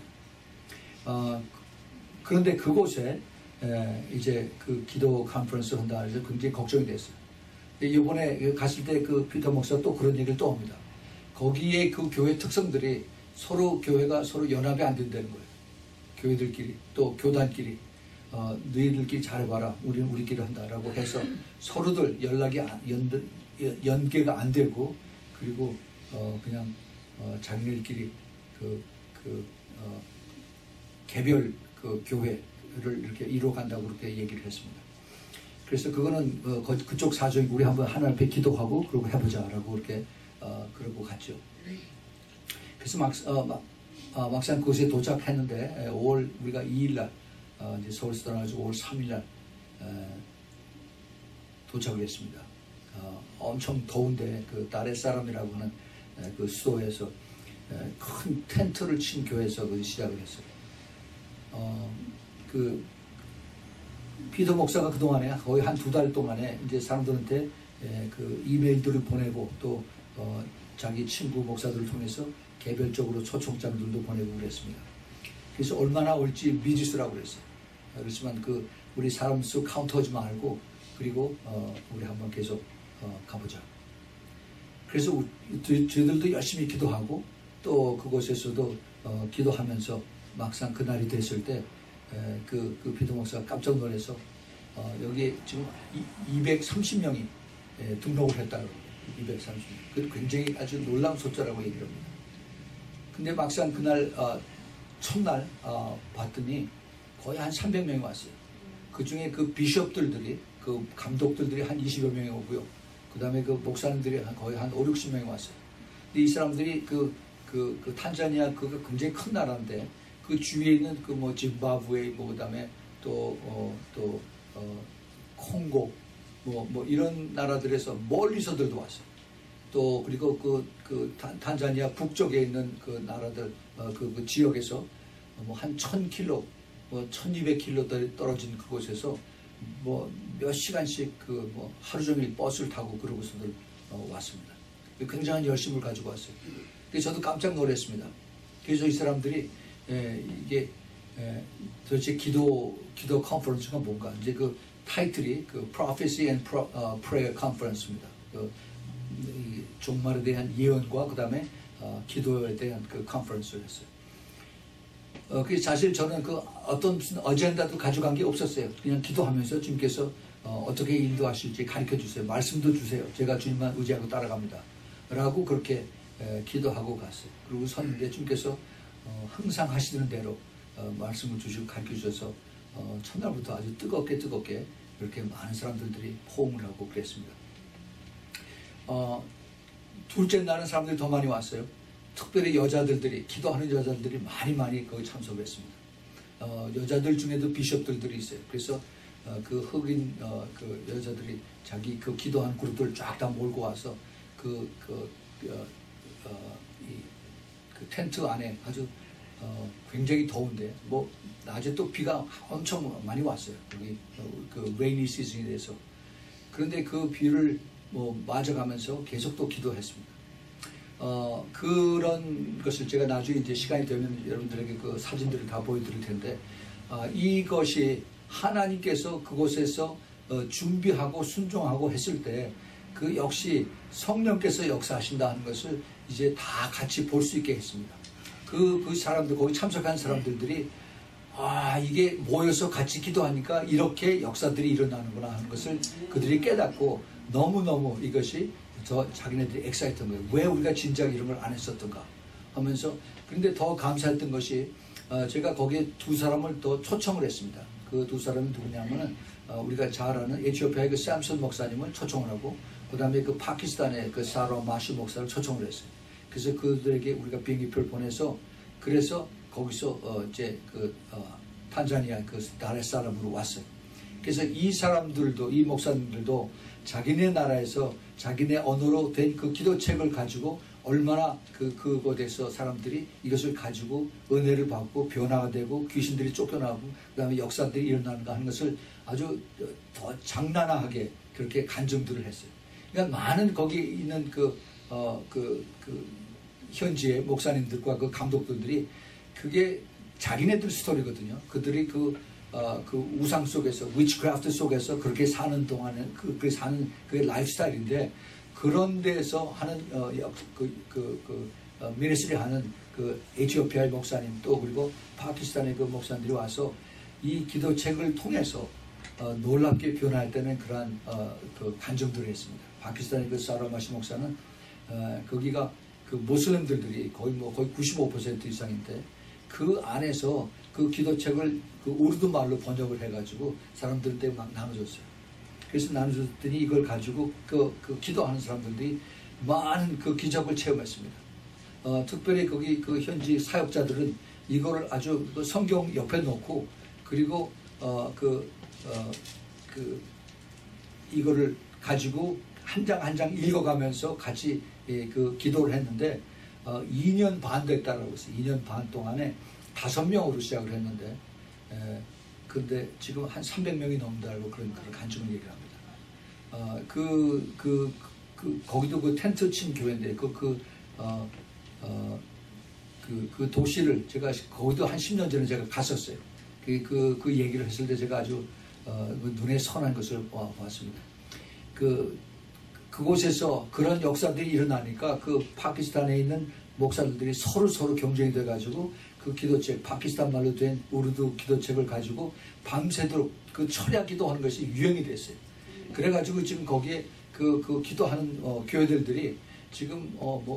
그런데 그곳에 이제 그 기도 컨퍼런스를 한다 해서 굉장히 걱정이 됐어요. 이번에 갔을 때 그 피터 목사 또 그런 얘기를 또 합니다. 거기에 그 교회 특성들이 교회가 서로 연합이 안 된다는 거예요. 교회들끼리 또 교단끼리 너희들끼리 잘해봐라. 우리는 우리끼리 한다라고 해서 서로들 연락이 연계가 안 되고 그리고 그냥 자기들끼리 개별 그 교회를 이렇게 이뤄간다고 그렇게 얘기를 했습니다. 그래서 그거는 그쪽 사정이고 우리 한번 하나님 앞에 기도하고 그러고 해보자라고 그렇게 그러고 갔죠. 그래서 막상 그곳에 도착했는데 5월 우리가 2일날 이제 서울에서 떠나가지고 5월 3일날 도착을 했습니다. 엄청 더운데 그 다레사람이라고 하는 그 수도에서 큰 텐트를 친 교회에서 시작을 했어요. 그 피터 목사가 그동안에 거의 한 2달 동안에 이제 사람들한테 그 이메일들을 보내고 또 자기 친구 목사들을 통해서 개별적으로 초청장들도 보내고 그랬습니다. 그래서 얼마나 올지 미지수라고 그랬어요. 그렇지만 우리 사람 수 카운트하지 말고 그리고 우리 한번 계속 가보자. 그래서 저희들도 열심히 기도하고 또 그곳에서도 기도하면서 막상 그날이 됐을 때 그 비도 목사가 깜짝 놀라서 여기 지금 230명이 등록을 했다고. 230명. 그 굉장히 아주 놀라운 숫자라고 얘기를 합니다. 근데 막상 그날 첫날 봤더니 거의 한 300명이 왔어요. 그 중에 그 비숍들이, 그 감독들이 한 20여 명이 오고요. 그 다음에 그 목사님들이 거의 한 5, 60명이 왔어요. 근데 이 사람들이 그 탄자니아 그가 굉장히 큰 나라인데 그 주위에 있는 그 뭐 짐바브웨 뭐 그다음에 또 콩고 뭐 이런 나라들에서 멀리서들도 왔어요. 또 그리고 그 탄자니아 북쪽에 있는 그 나라들 그 지역에서 뭐 한 1000km, 뭐 1200km 떨어진 그곳에서 뭐 몇 시간씩 그 뭐 하루 종일 버스를 타고 그러고서들 왔습니다. 굉장한 열심을 가지고 왔어요. 그래서 저도 깜짝 놀랐습니다. 그래서 이 사람들이 이게 도대체 기도 컨퍼런스가 뭔가 이제 그 타이틀이 그 Prophecy and Prayer Conference입니다. 이 종말에 대한 예언과 그 다음에 기도에 대한 그 컨퍼런스를 했어요. 그 사실 저는 그 어떤 무슨 어젠다도 가져간 게 없었어요. 그냥 기도하면서 주님께서 어떻게 인도하실지 가르쳐 주세요. 말씀도 주세요. 제가 주님만 의지하고 따라갑니다. 라고 그렇게 기도하고 갔어요. 그리고 섰는데 주님께서 항상 하시는 대로 말씀을 주시고 가르쳐 주셔서 첫날부터 아주 뜨겁게 이렇게 많은 사람들이 호응을 하고 그랬습니다. 둘째 날은 사람들이 더 많이 왔어요. 특별히 여자들이 기도하는 여자들이 많이 거기 참석했습니다. 여자들 중에도 비숍들이 있어요. 그래서 그 흑인 그 여자들이 자기 그 기도하는 그룹들을 쫙 다 몰고 와서 그 텐트 안에 아주 굉장히 더운데 뭐 낮에 또 비가 엄청 많이 왔어요. 여기 그 레이니 시즌에 대해서. 그런데 그 비를 뭐 맞아가면서 계속 또 기도했습니다. 그런 것을 제가 나중에 이제 시간이 되면 여러분들에게 그 사진들을 다 보여드릴 텐데 이것이 하나님께서 그곳에서 준비하고 순종하고 했을 때 그 역시 성령께서 역사하신다 하는 것을 이제 다 같이 볼 수 있게 했습니다. 그 사람들, 거기 참석한 사람들이 이게 모여서 같이 기도하니까 이렇게 역사들이 일어나는구나 하는 것을 그들이 깨닫고 너무너무 이것이 더 자기네들이 엑사이트한 거예요. 왜 우리가 진작 이런 걸 안 했었던가 하면서. 그런데 더 감사했던 것이 제가 거기에 두 사람을 더 초청을 했습니다. 그 두 사람은 누구냐면은 우리가 잘 아는 에티오피아의 그 샘슨 목사님을 초청을 하고 그 다음에 그 파키스탄의 그 사라 마시 목사를 초청을 했어요. 그래서 그들에게 우리가 비행기표를 보내서 그래서 거기서 이제 그 탄자니아 그 다레사람으로 왔어요. 그래서 이 사람들도 이 목사님들도 자기네 나라에서 자기네 언어로 된 그 기도책을 가지고 얼마나 그곳에서 사람들이 이것을 가지고 은혜를 받고 변화가 되고 귀신들이 쫓겨나고 그 다음에 역사들이 일어나는가 하는 것을 아주 더 장난하게 그렇게 간증들을 했어요. 그러니까 많은 거기 있는 그 현지의 목사님들과 그 감독들이 그게 자기네들 스토리거든요. 그들이 그 우상 속에서, 위치크래프트 속에서 그렇게 사는 동안에 그렇게 사는 그게 라이프스타일인데 그런 데서 하는 미니스트리 하는 그 에티오피아의 목사님 또 그리고 파키스탄의 그 목사님들이 와서 이 기도책을 통해서 놀랍게 변화했다는 그러한 그 간증들을 했습니다. 파키스탄의 그 사라마시 목사는 거기가 그 모슬렘들이 거의 95% 이상인데 그 안에서 그 기도책을 그 우르드 말로 번역을 해가지고 사람들한테 막 나눠줬어요. 그래서 나눠줬더니 이걸 가지고 그 기도하는 사람들이 많은 그 기적을 체험했습니다. 특별히 거기 그 현지 사역자들은 이거를 아주 그 성경 옆에 놓고 그리고 이거를 가지고 한 장 한 장 읽어가면서 같이 그 기도를 했는데 2년 반 됐다라고 했어요. 2년 반 동안에 5명으로 시작을 했는데 근데 지금 한 300명이 넘는다고 그런 간증을 얘기를 합니다. 거기도 그 텐트 친 교회인데 그 도시를 제가 거기도 한 10년 전에 제가 갔었어요. 그 얘기를 했을 때 제가 아주 눈에 선한 것을 보았습니다. 그 그곳에서 그런 역사들이 일어나니까 그 파키스탄에 있는 목사들이 서로 경쟁이 돼가지고 그 기도책, 파키스탄 말로 된 우르두 기도책을 가지고 밤새도록 그 철야 기도하는 것이 유행이 됐어요. 그래가지고 지금 거기에 그 기도하는 교회들이 지금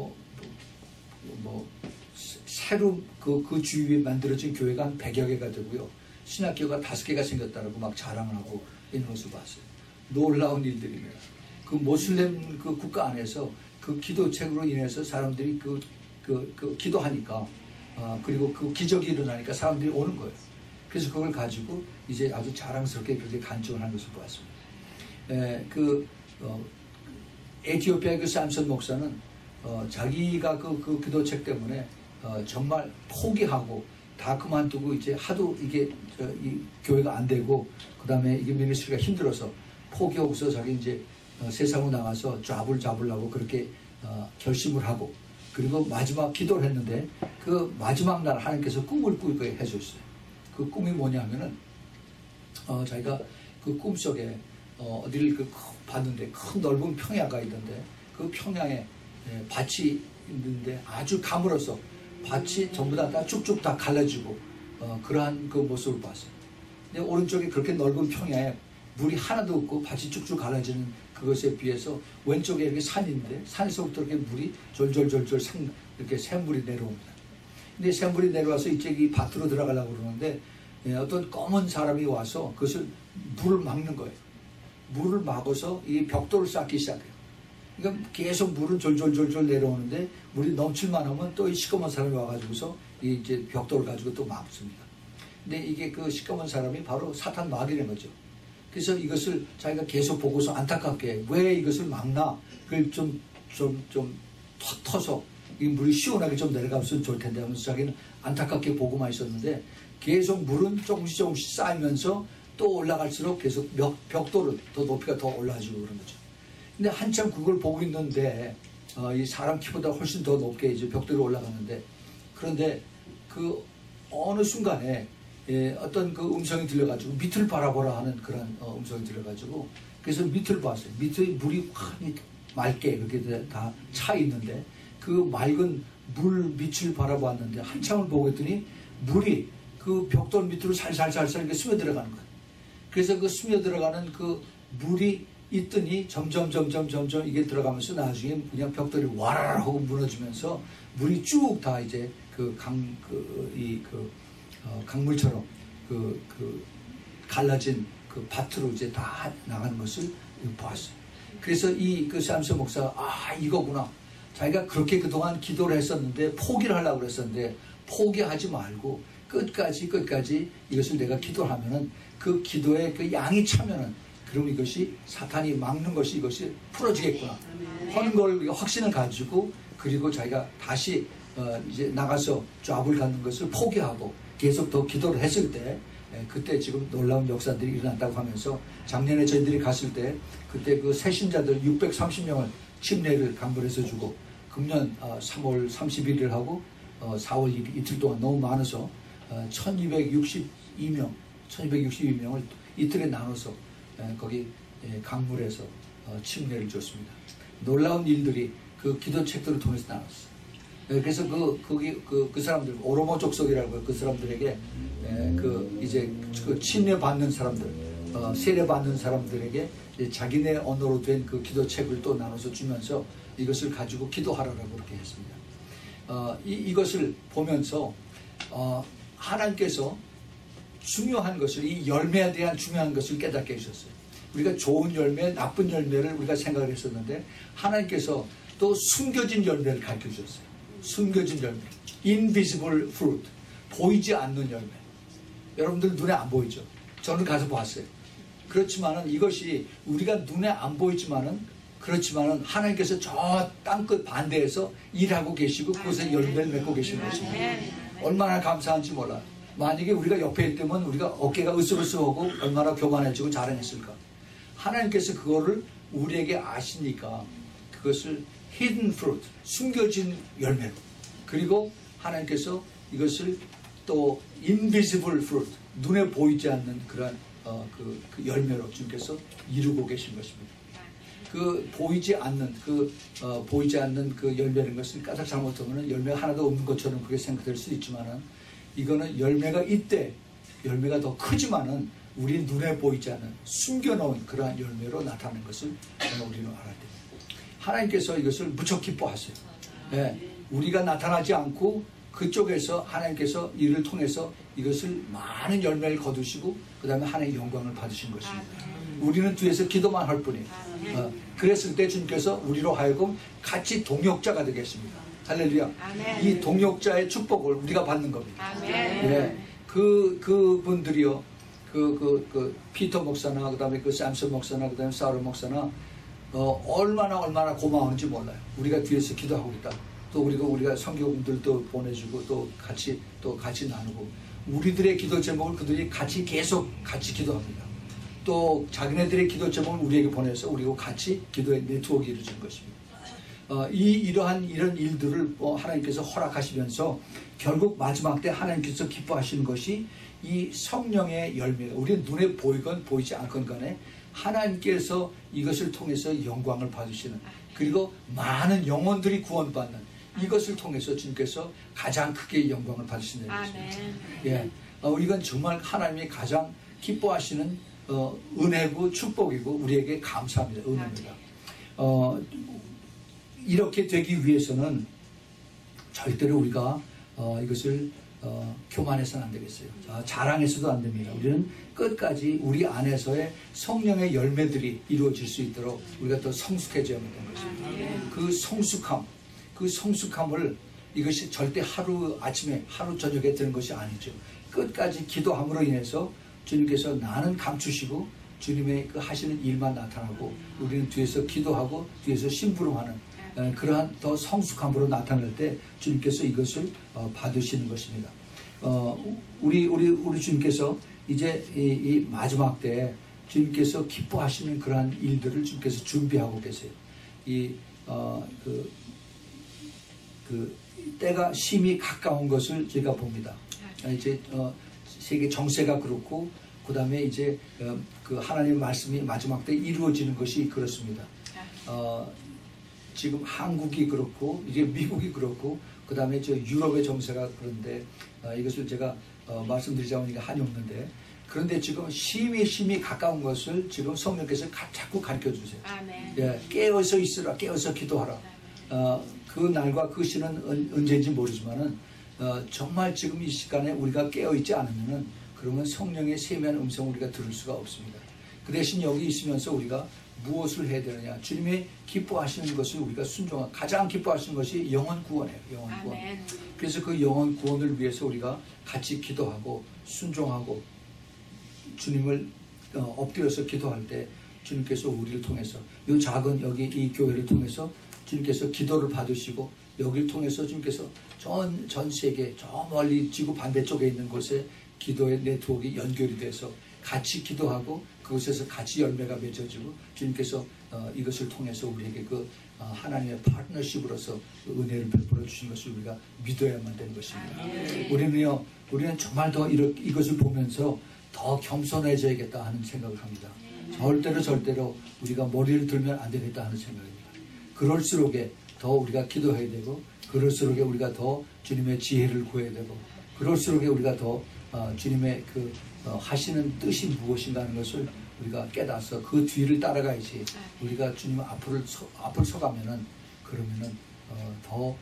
새로 그 주위에 만들어진 교회가 한 100여 개가 되고요. 신학교가 5개가 생겼다라고 막 자랑을 하고 있는 것을 봤어요. 놀라운 일들입니다. 그 모슬렘 그 국가 안에서 그 기도책으로 인해서 사람들이 그 기도하니까 그리고 그 기적이 일어나니까 사람들이 오는 거예요. 그래서 그걸 가지고 이제 아주 자랑스럽게 그렇게 간증을 하는 것을 보았습니다. 에티오피아의 그 삼손 목사는 자기가 그 기도책 때문에 정말 포기하고 다 그만두고 이제 하도 이게 이 교회가 안 되고 그 다음에 이게 미니스트리가 힘들어서 포기하고서 자기 이제 세상으로 나가서 잡을 잡으려고 그렇게 결심을 하고 그리고 마지막 기도를 했는데 그 마지막 날 하나님께서 꿈을 꾸게 해줬어요. 그 꿈이 뭐냐면은 자기가 그 꿈속에 어디를 봤는데 큰 넓은 평야가 있는데 그 평야에 밭이 있는데 아주 가물어서 밭이 전부 다 쭉쭉 다 갈라지고 그러한 그 모습을 봤어요. 근데 오른쪽에 그렇게 넓은 평야에 물이 하나도 없고 밭이 쭉쭉 갈라지는 그것에 비해서 왼쪽에 이렇게 산인데 산에서부터 이렇게 물이 졸졸졸졸 이렇게 샘물이 내려옵니다. 근데 샘물이 내려와서 이쪽이 밭으로 들어가려고 그러는데 어떤 검은 사람이 와서 그것을 물을 막는 거예요. 물을 막아서 이 벽돌을 쌓기 시작해요. 그러니까 계속 물은 졸졸졸졸 내려오는데 물이 넘칠만 하면 또 이 시커먼 사람이 와가지고서 이제 벽돌을 가지고 또 막습니다. 근데 이게 그 시커먼 사람이 바로 사탄 마귀라는 거죠. 그래서 이것을 자기가 계속 보고서 안타깝게 왜 이것을 막나? 그걸 좀 터서 이 물이 시원하게 좀 내려가면 좋을 텐데 하면서 자기는 안타깝게 보고만 있었는데 계속 물은 조금씩 쌓이면서 또 올라갈수록 계속 벽돌은 더 높이가 더 올라가지고 그런 거죠. 근데 한참 그걸 보고 있는데 이 사람 키보다 훨씬 더 높게 이제 벽돌이 올라가는데 그런데 그 어느 순간에 어떤 그 음성이 들려가지고 밑을 바라보라 하는 그런 음성이 들려가지고 그래서 밑을 봤어요. 밑에 물이 환히 맑게 그렇게 다 차 있는데 그 맑은 물 밑을 바라보았는데 한참을 보고 있더니 물이 그 벽돌 밑으로 살살살살 이렇게 스며들어가는 거예요. 그래서 그 스며들어가는 그 물이 있더니 점점 이게 들어가면서 나중에 그냥 벽돌이 와라라 하고 무너지면서 물이 쭉 다 이제 강물처럼 갈라진 그 밭으로 이제 다 나가는 것을 보았어요. 그래서 그 삼손 목사가 이거구나. 자기가 그렇게 그동안 기도를 했었는데 포기를 하려고 그랬었는데 포기하지 말고 끝까지 이것을 내가 기도를 하면은 그 기도에 그 양이 차면은 그럼 이것이 사탄이 막는 것이 이것이 풀어지겠구나 하는 걸 확신을 가지고 그리고 자기가 다시 이제 나가서 잡을 갖는 것을 포기하고 계속 더 기도를 했을 때 그때 지금 놀라운 역사들이 일어났다고 하면서 작년에 저희들이 갔을 때 그때 그 새신자들 630명을 침례를 강벌해서 주고 금년 3월 31일 하고 4월 2일 이틀 동안 너무 많아서 1262명을 이틀에 나눠서 거기 강물에서 침례를 줬습니다. 놀라운 일들이 그 기도책들을 통해서 나눴어요. 그래서 그 사람들 오로모 족속이라고 그 사람들에게 이제 그 침례 받는 사람들 세례 받는 사람들에게 자기네 언어로 된 그 기도책을 또 나눠서 주면서 이것을 가지고 기도하라고 그렇게 했습니다. 이것을 보면서 하나님께서 중요한 것을 이 열매에 대한 중요한 것을 깨닫게 해주셨어요. 우리가 좋은 열매, 나쁜 열매를 우리가 생각을 했었는데 하나님께서 또 숨겨진 열매를 가르쳐 주셨어요. 숨겨진 열매, invisible fruit, 보이지 않는 열매. 여러분들 눈에 안 보이죠? 저는 가서 봤어요. 그렇지만은 이것이 우리가 눈에 안 보이지만은 그렇지만은 하나님께서 저 땅끝 반대에서 일하고 계시고 그곳에 열매를 맺고 계시는 것입니다. 얼마나 감사한지 몰라요. 만약에 우리가 옆에 있다면 우리가 어깨가 으쓱으쓱하고 얼마나 교만해지고 자랑했을까. 하나님께서 그거를 우리에게 아시니까 그것을 hidden fruit, 숨겨진 열매로 그리고 하나님께서 이것을 또 invisible fruit, 눈에 보이지 않는 그런 그 열매로 주님께서 이루고 계신 것입니다. 보이지 않는 그 열매라는 것은 까딱 잘못하면 열매가 하나도 없는 것처럼 그렇게 생각될 수 있지만은, 이거는 열매가 있대, 열매가 더 크지만은 우리 눈에 보이지 않는 숨겨놓은 그러한 열매로 나타나는 것을 우리는 알아야 됩니다. 하나님께서 이것을 무척 기뻐하세요. 네, 우리가 나타나지 않고 그쪽에서 하나님께서 이를 통해서 이것을 많은 열매를 거두시고 그 다음에 하나님의 영광을 받으신 것입니다. 우리는 뒤에서 기도만 할 뿐이에요. 그랬을 때 주님께서 우리로 하여금 같이 동역자가 되겠습니다. 할렐루야. 이 동역자의 축복을 우리가 받는 겁니다. 예, 그분들이요, 피터 목사나 그다음에 샘슨 목사나 그다음에 사울 목사나 얼마나 고마운지 몰라요. 우리가 뒤에서 기도하고 있다. 또 우리가 성교분들도 보내주고 또 같이 나누고, 우리들의 기도 제목을 그들이 계속 같이 기도합니다. 또 자기네들의 기도 제목을 우리에게 보내서 우리가 같이 기도의 네트워크 이루어진 것입니다. 이런 일들을 하나님께서 허락하시면서 결국 마지막 때 하나님께서 기뻐하시는 것이 이 성령의 열매가, 우리는 눈에 보이건 보이지 않건 간에 하나님께서 이것을 통해서 영광을 받으시는, 그리고 많은 영혼들이 구원받는, 이것을 통해서 주님께서 가장 크게 영광을 받으신다는 것입니다. 예, 이건 정말 하나님이 가장 기뻐하시는 은혜고 축복이고 우리에게 감사합니다. 은혜입니다. 이렇게 되기 위해서는 절대로 우리가 이것을 교만해서는 안 되겠어요. 자랑해서도 안 됩니다. 우리는 끝까지 우리 안에서의 성령의 열매들이 이루어질 수 있도록 우리가 더 성숙해져야 하는 것입니다. 그 성숙함을 이것이 절대 하루 아침에 하루 저녁에 되는 것이 아니죠. 끝까지 기도함으로 인해서 주님께서 나는 감추시고 주님의 그 하시는 일만 나타나고 우리는 뒤에서 기도하고 뒤에서 심부름하는 그러한 더 성숙함으로 나타날 때 주님께서 이것을 받으시는 것입니다. 우리 주님께서 이제 이 마지막 때 주님께서 기뻐하시는 그러한 일들을 주님께서 준비하고 계세요. 때가 심히 가까운 것을 제가 봅니다. 이제 세계 정세가 그렇고 그 다음에 이제 그 하나님의 말씀이 마지막 때 이루어지는 것이 그렇습니다. 지금 한국이 그렇고 이제 미국이 그렇고 그 다음에 저 유럽의 정세가 그런데 이것을 제가 말씀드리자면 한이 없는데, 그런데 지금 심히 가까운 것을 지금 성령께서 자꾸 가르쳐 주세요. 예, 깨어서 있으라, 깨어서 기도하라. 그 날과 그 시는 언제인지 모르지만은 정말 지금 이 시간에 우리가 깨어 있지 않으면은 그러면 성령의 세미한 음성을 우리가 들을 수가 없습니다. 그 대신 여기 있으면서 우리가 무엇을 해야 되느냐? 주님이 기뻐하시는 것을 우리가 순종하고, 가장 기뻐하시는 것이 영혼 구원이에요. 영혼 구원. 그래서 그 영혼 구원을 위해서 우리가 같이 기도하고 순종하고 주님을 엎드려서 기도할 때 주님께서 우리를 통해서 이 작은 여기 이 교회를 통해서 주님께서 기도를 받으시고, 여기를 통해서 주님께서 전 세계 저 멀리 지구 반대쪽에 있는 곳에 기도의 네트워크가 연결이 돼서 같이 기도하고 그곳에서 같이 열매가 맺어지고 주님께서 이것을 통해서 우리에게 하나님의 파트너십으로서 은혜를 베풀어 주신 것을 우리가 믿어야만 되는 것입니다. 우리는 정말 더 이것을 보면서 더 겸손해져야겠다 하는 생각을 합니다. 절대로 우리가 머리를 들면 안 되겠다 하는 생각입니다. 그럴수록에 더 우리가 기도해야 되고, 그럴수록에 우리가 더 주님의 지혜를 구해야 되고, 그럴수록에 우리가 더 주님의 하시는 뜻이 무엇인가 하는 것을 우리가 깨닫서 그 뒤를 따라가야지. 우리가 주님 앞을 서가면은 그러면은 더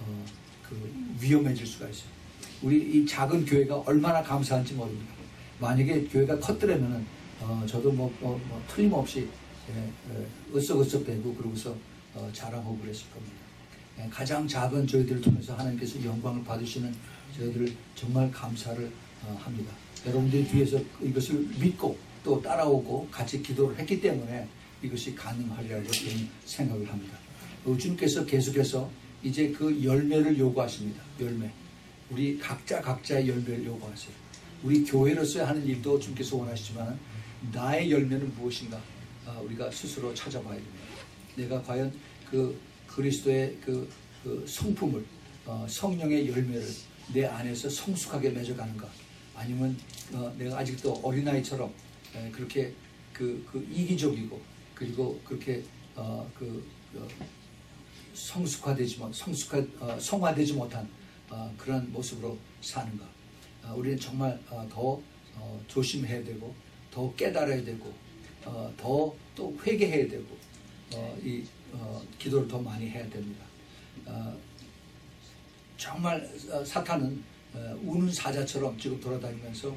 위험해질 수가 있어요. 우리 이 작은 교회가 얼마나 감사한지 모릅니다. 만약에 교회가 컸더라면은 저도 틀림없이 으쓱으쓱대고 그러고서 자랑하고 그랬을 겁니다. 가장 작은 저희들을 통해서 하나님께서 영광을 받으시는 저희들을 정말 감사를 합니다. 여러분들이 뒤에서 이것을 믿고 또 따라오고 같이 기도를 했기 때문에 이것이 가능하리라고 저는 생각을 합니다. 주님께서 계속해서 이제 그 열매를 요구하십니다. 열매. 우리 각자의 열매를 요구하세요. 우리 교회로서 하는 일도 주님께서 원하시지만 나의 열매는 무엇인가 우리가 스스로 찾아봐야 됩니다. 내가 과연 그리스도의 성품을, 성령의 열매를 내 안에서 성숙하게 맺어가는가, 아니면 내가 아직도 어린아이처럼 그렇게 이기적이고 그리고 그렇게 성화되지 못한 그런 모습으로 사는가. 우리는 정말 더 조심해야 되고 더 깨달아야 되고 더 또 회개해야 되고 기도를 더 많이 해야 됩니다. 정말 사탄은 우는 사자처럼 지금 돌아다니면서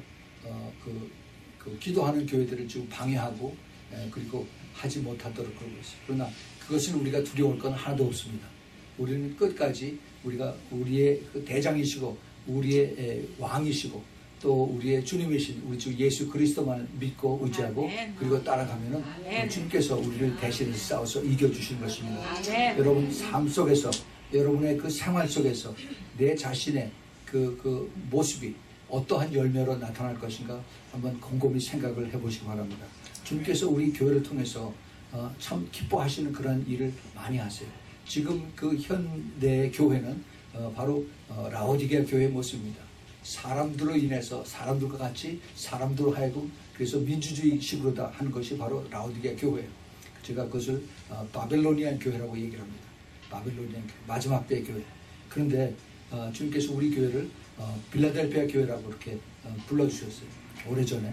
그 기도하는 교회들을 지금 방해하고 그리고 하지 못하도록 그러고 있어요. 그러나 그것을 우리가 두려울 건 하나도 없습니다. 우리는 끝까지 우리의 그 대장이시고 우리의 왕이시고 또 우리의 주님이신 우리 주 예수 그리스도만 믿고 의지하고 그리고 따라가면은 주님께서 우리를 대신해서 싸워서 이겨주시는 것입니다. 여러분 삶 속에서 여러분의 그 생활 속에서 내 자신의 그 모습이 어떠한 열매로 나타날 것인가 한번 곰곰이 생각을 해보시기 바랍니다. 주님께서 우리 교회를 통해서 참 기뻐하시는 그런 일을 많이 하세요. 지금 그 현대 교회는 바로 라오디게아 교회의 모습입니다. 사람들로 인해서 사람들과 같이 사람들로 하여금 그래서 민주주의식으로 다 하는 것이 바로 라오디게아 교회예요. 제가 그것을 바벨로니안 교회라고 얘기를 합니다. 바벨로니안 교회, 마지막 때의 교회. 그런데 주님께서 우리 교회를 빌라델피아 교회라고 이렇게 불러주셨어요. 오래전에.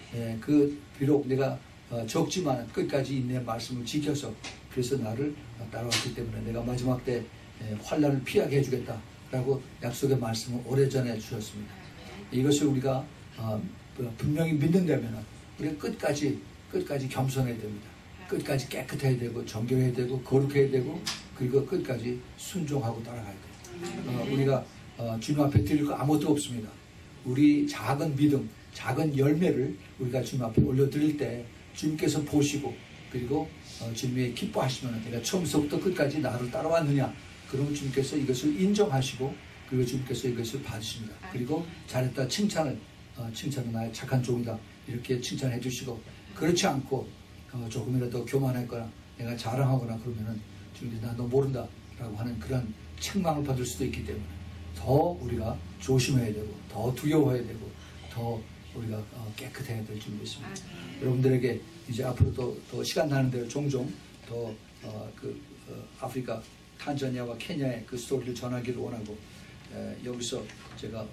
비록 내가 적지만 끝까지 인내의 말씀을 지켜서 그래서 나를 따라왔기 때문에 내가 마지막 때 환난을 피하게 해주겠다라고 약속의 말씀을 오래전에 주셨습니다. 이것을 우리가 분명히 믿는다면 우리가 끝까지 겸손해야 됩니다. 끝까지 깨끗해야 되고 정결해야 되고 거룩해야 되고 그리고 끝까지 순종하고 따라가야 돼요. 우리가 주님 앞에 드릴 거 아무것도 없습니다. 우리 작은 믿음, 작은 열매를 우리가 주님 앞에 올려드릴 때 주님께서 보시고 그리고 주님이 기뻐하시면 내가 처음부터 끝까지 나를 따라왔느냐 그러면 주님께서 이것을 인정하시고 그리고 주님께서 이것을 받으십니다. 그리고 잘했다 칭찬은 나의 착한 종이다 이렇게 칭찬해 주시고 그렇지 않고 조금이라도 교만했거나 내가 자랑하거나 그러면은 주님이 나 너 모른다 라고 하는 그런 책망을 받을 수도 있기 때문에 더 우리가 조심해야 되고 더 두려워해야 되고 더 우리가 깨끗해야 될 줄 믿습니다. 여러분들에게 이제 앞으로 더 시간 나는 대로 종종 더 아프리카 탄자니아와 케냐의 그 스토리를 전하기를 원하고 여기서 제가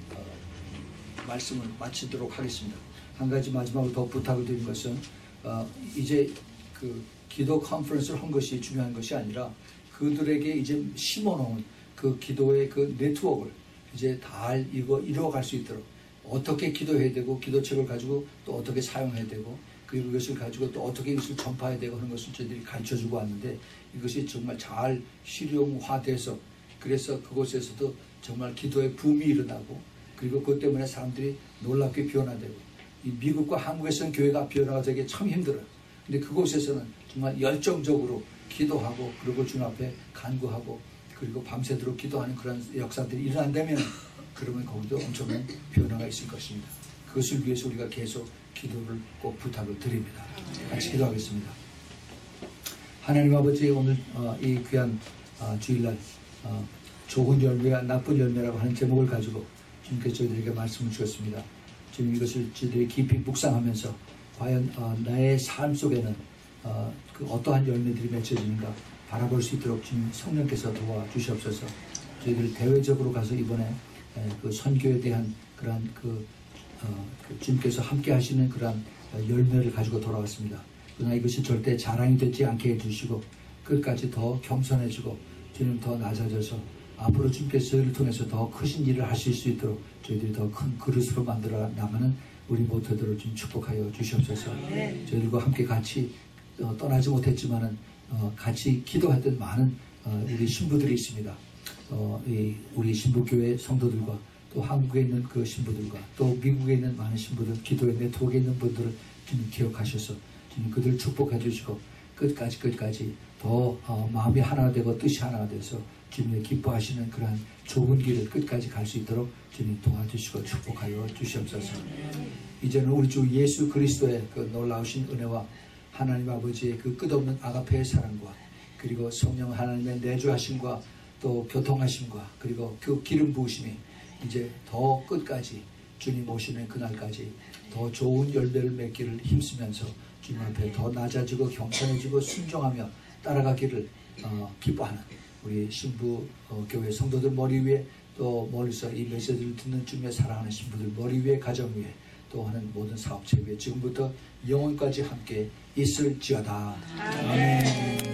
말씀을 마치도록 하겠습니다. 한 가지 마지막으로 더 부탁을 드린 것은 이제 그 기도 컨퍼런스를 한 것이 중요한 것이 아니라 그들에게 이제 심어놓은 그 기도의 그 네트워크를 이제 다 이루어갈 수 있도록 어떻게 기도해야 되고 기도책을 가지고 또 어떻게 사용해야 되고 그리고 이것을 가지고 또 어떻게 이것을 전파해야 되고 하는 것을 저희들이 가르쳐주고 왔는데 이것이 정말 잘 실용화돼서 그래서 그곳에서도 정말 기도의 붐이 일어나고 그리고 그것 때문에 사람들이 놀랍게 변화되고 이 미국과 한국에서는 교회가 변화가 되기 참 힘들어요. 근데 그곳에서는 정말 열정적으로 기도하고 그리고 주님 앞에 간구하고 그리고 밤새도록 기도하는 그런 역사들이 일어난다면 그러면 거기도 엄청난 변화가 있을 것입니다. 그것을 위해서 우리가 계속 기도를 꼭 부탁을 드립니다. 같이 기도하겠습니다. 하나님 아버지 오늘 이 귀한 주일날 좋은 열매와 나쁜 열매라고 하는 제목을 가지고 주님께서 저희들에게 말씀을 주셨습니다. 지금 이것을 저희들이 깊이 묵상하면서 과연 나의 삶 속에는 그 어떠한 열매들이 맺혀지는가 바라볼 수 있도록 주님 성령께서 도와주시옵소서. 저희들이 대외적으로 가서 이번에 그 선교에 대한 그러한 그 주님께서 함께 하시는 그러한 열매를 가지고 돌아왔습니다. 그러나 이것이 절대 자랑이 되지 않게 해주시고 끝까지 더 겸손해지고 주님 더 낮아져서 앞으로 주님께서 저희를 통해서 더 크신 일을 하실 수 있도록 저희들이 더 큰 그릇으로 만들어 나가는 우리 모두들을 좀 축복하여 주시옵소서. 저희들과 함께 같이 떠나지 못했지만은 같이 기도했던 많은 우리 신부들이 있습니다. 우리 신부교회 성도들과 또 한국에 있는 그 신부들과 또 미국에 있는 많은 신부들, 기도의 네트워크에 있는 분들을 주님 기억하셔서 주님 그들을 축복해 주시고 끝까지 더 마음이 하나 되고 뜻이 하나가 돼서 주님의 기뻐하시는 그러한 좁은 길을 끝까지 갈 수 있도록 주님 도와주시고 축복하여 주시옵소서. 이제는 우리 주 예수 그리스도의 그 놀라우신 은혜와 하나님 아버지의 그 끝없는 아가페의 사랑과 그리고 성령 하나님의 내주하심과 또 교통하심과 그리고 그 기름 부으심이 이제 더 끝까지 주님 오시는 그날까지 더 좋은 열매를 맺기를 힘쓰면서 주님 앞에 더 낮아지고 겸손해지고 순종하며 따라가기를 기뻐하는 우리 신부 교회 성도들 머리 위에 또 멀리서 이 메시지를 듣는 주님의 사랑하는 신부들 머리 위에 가정 위에 또 하는 모든 사업체 위에 지금부터 영원까지 함께 있을지어다. 아멘.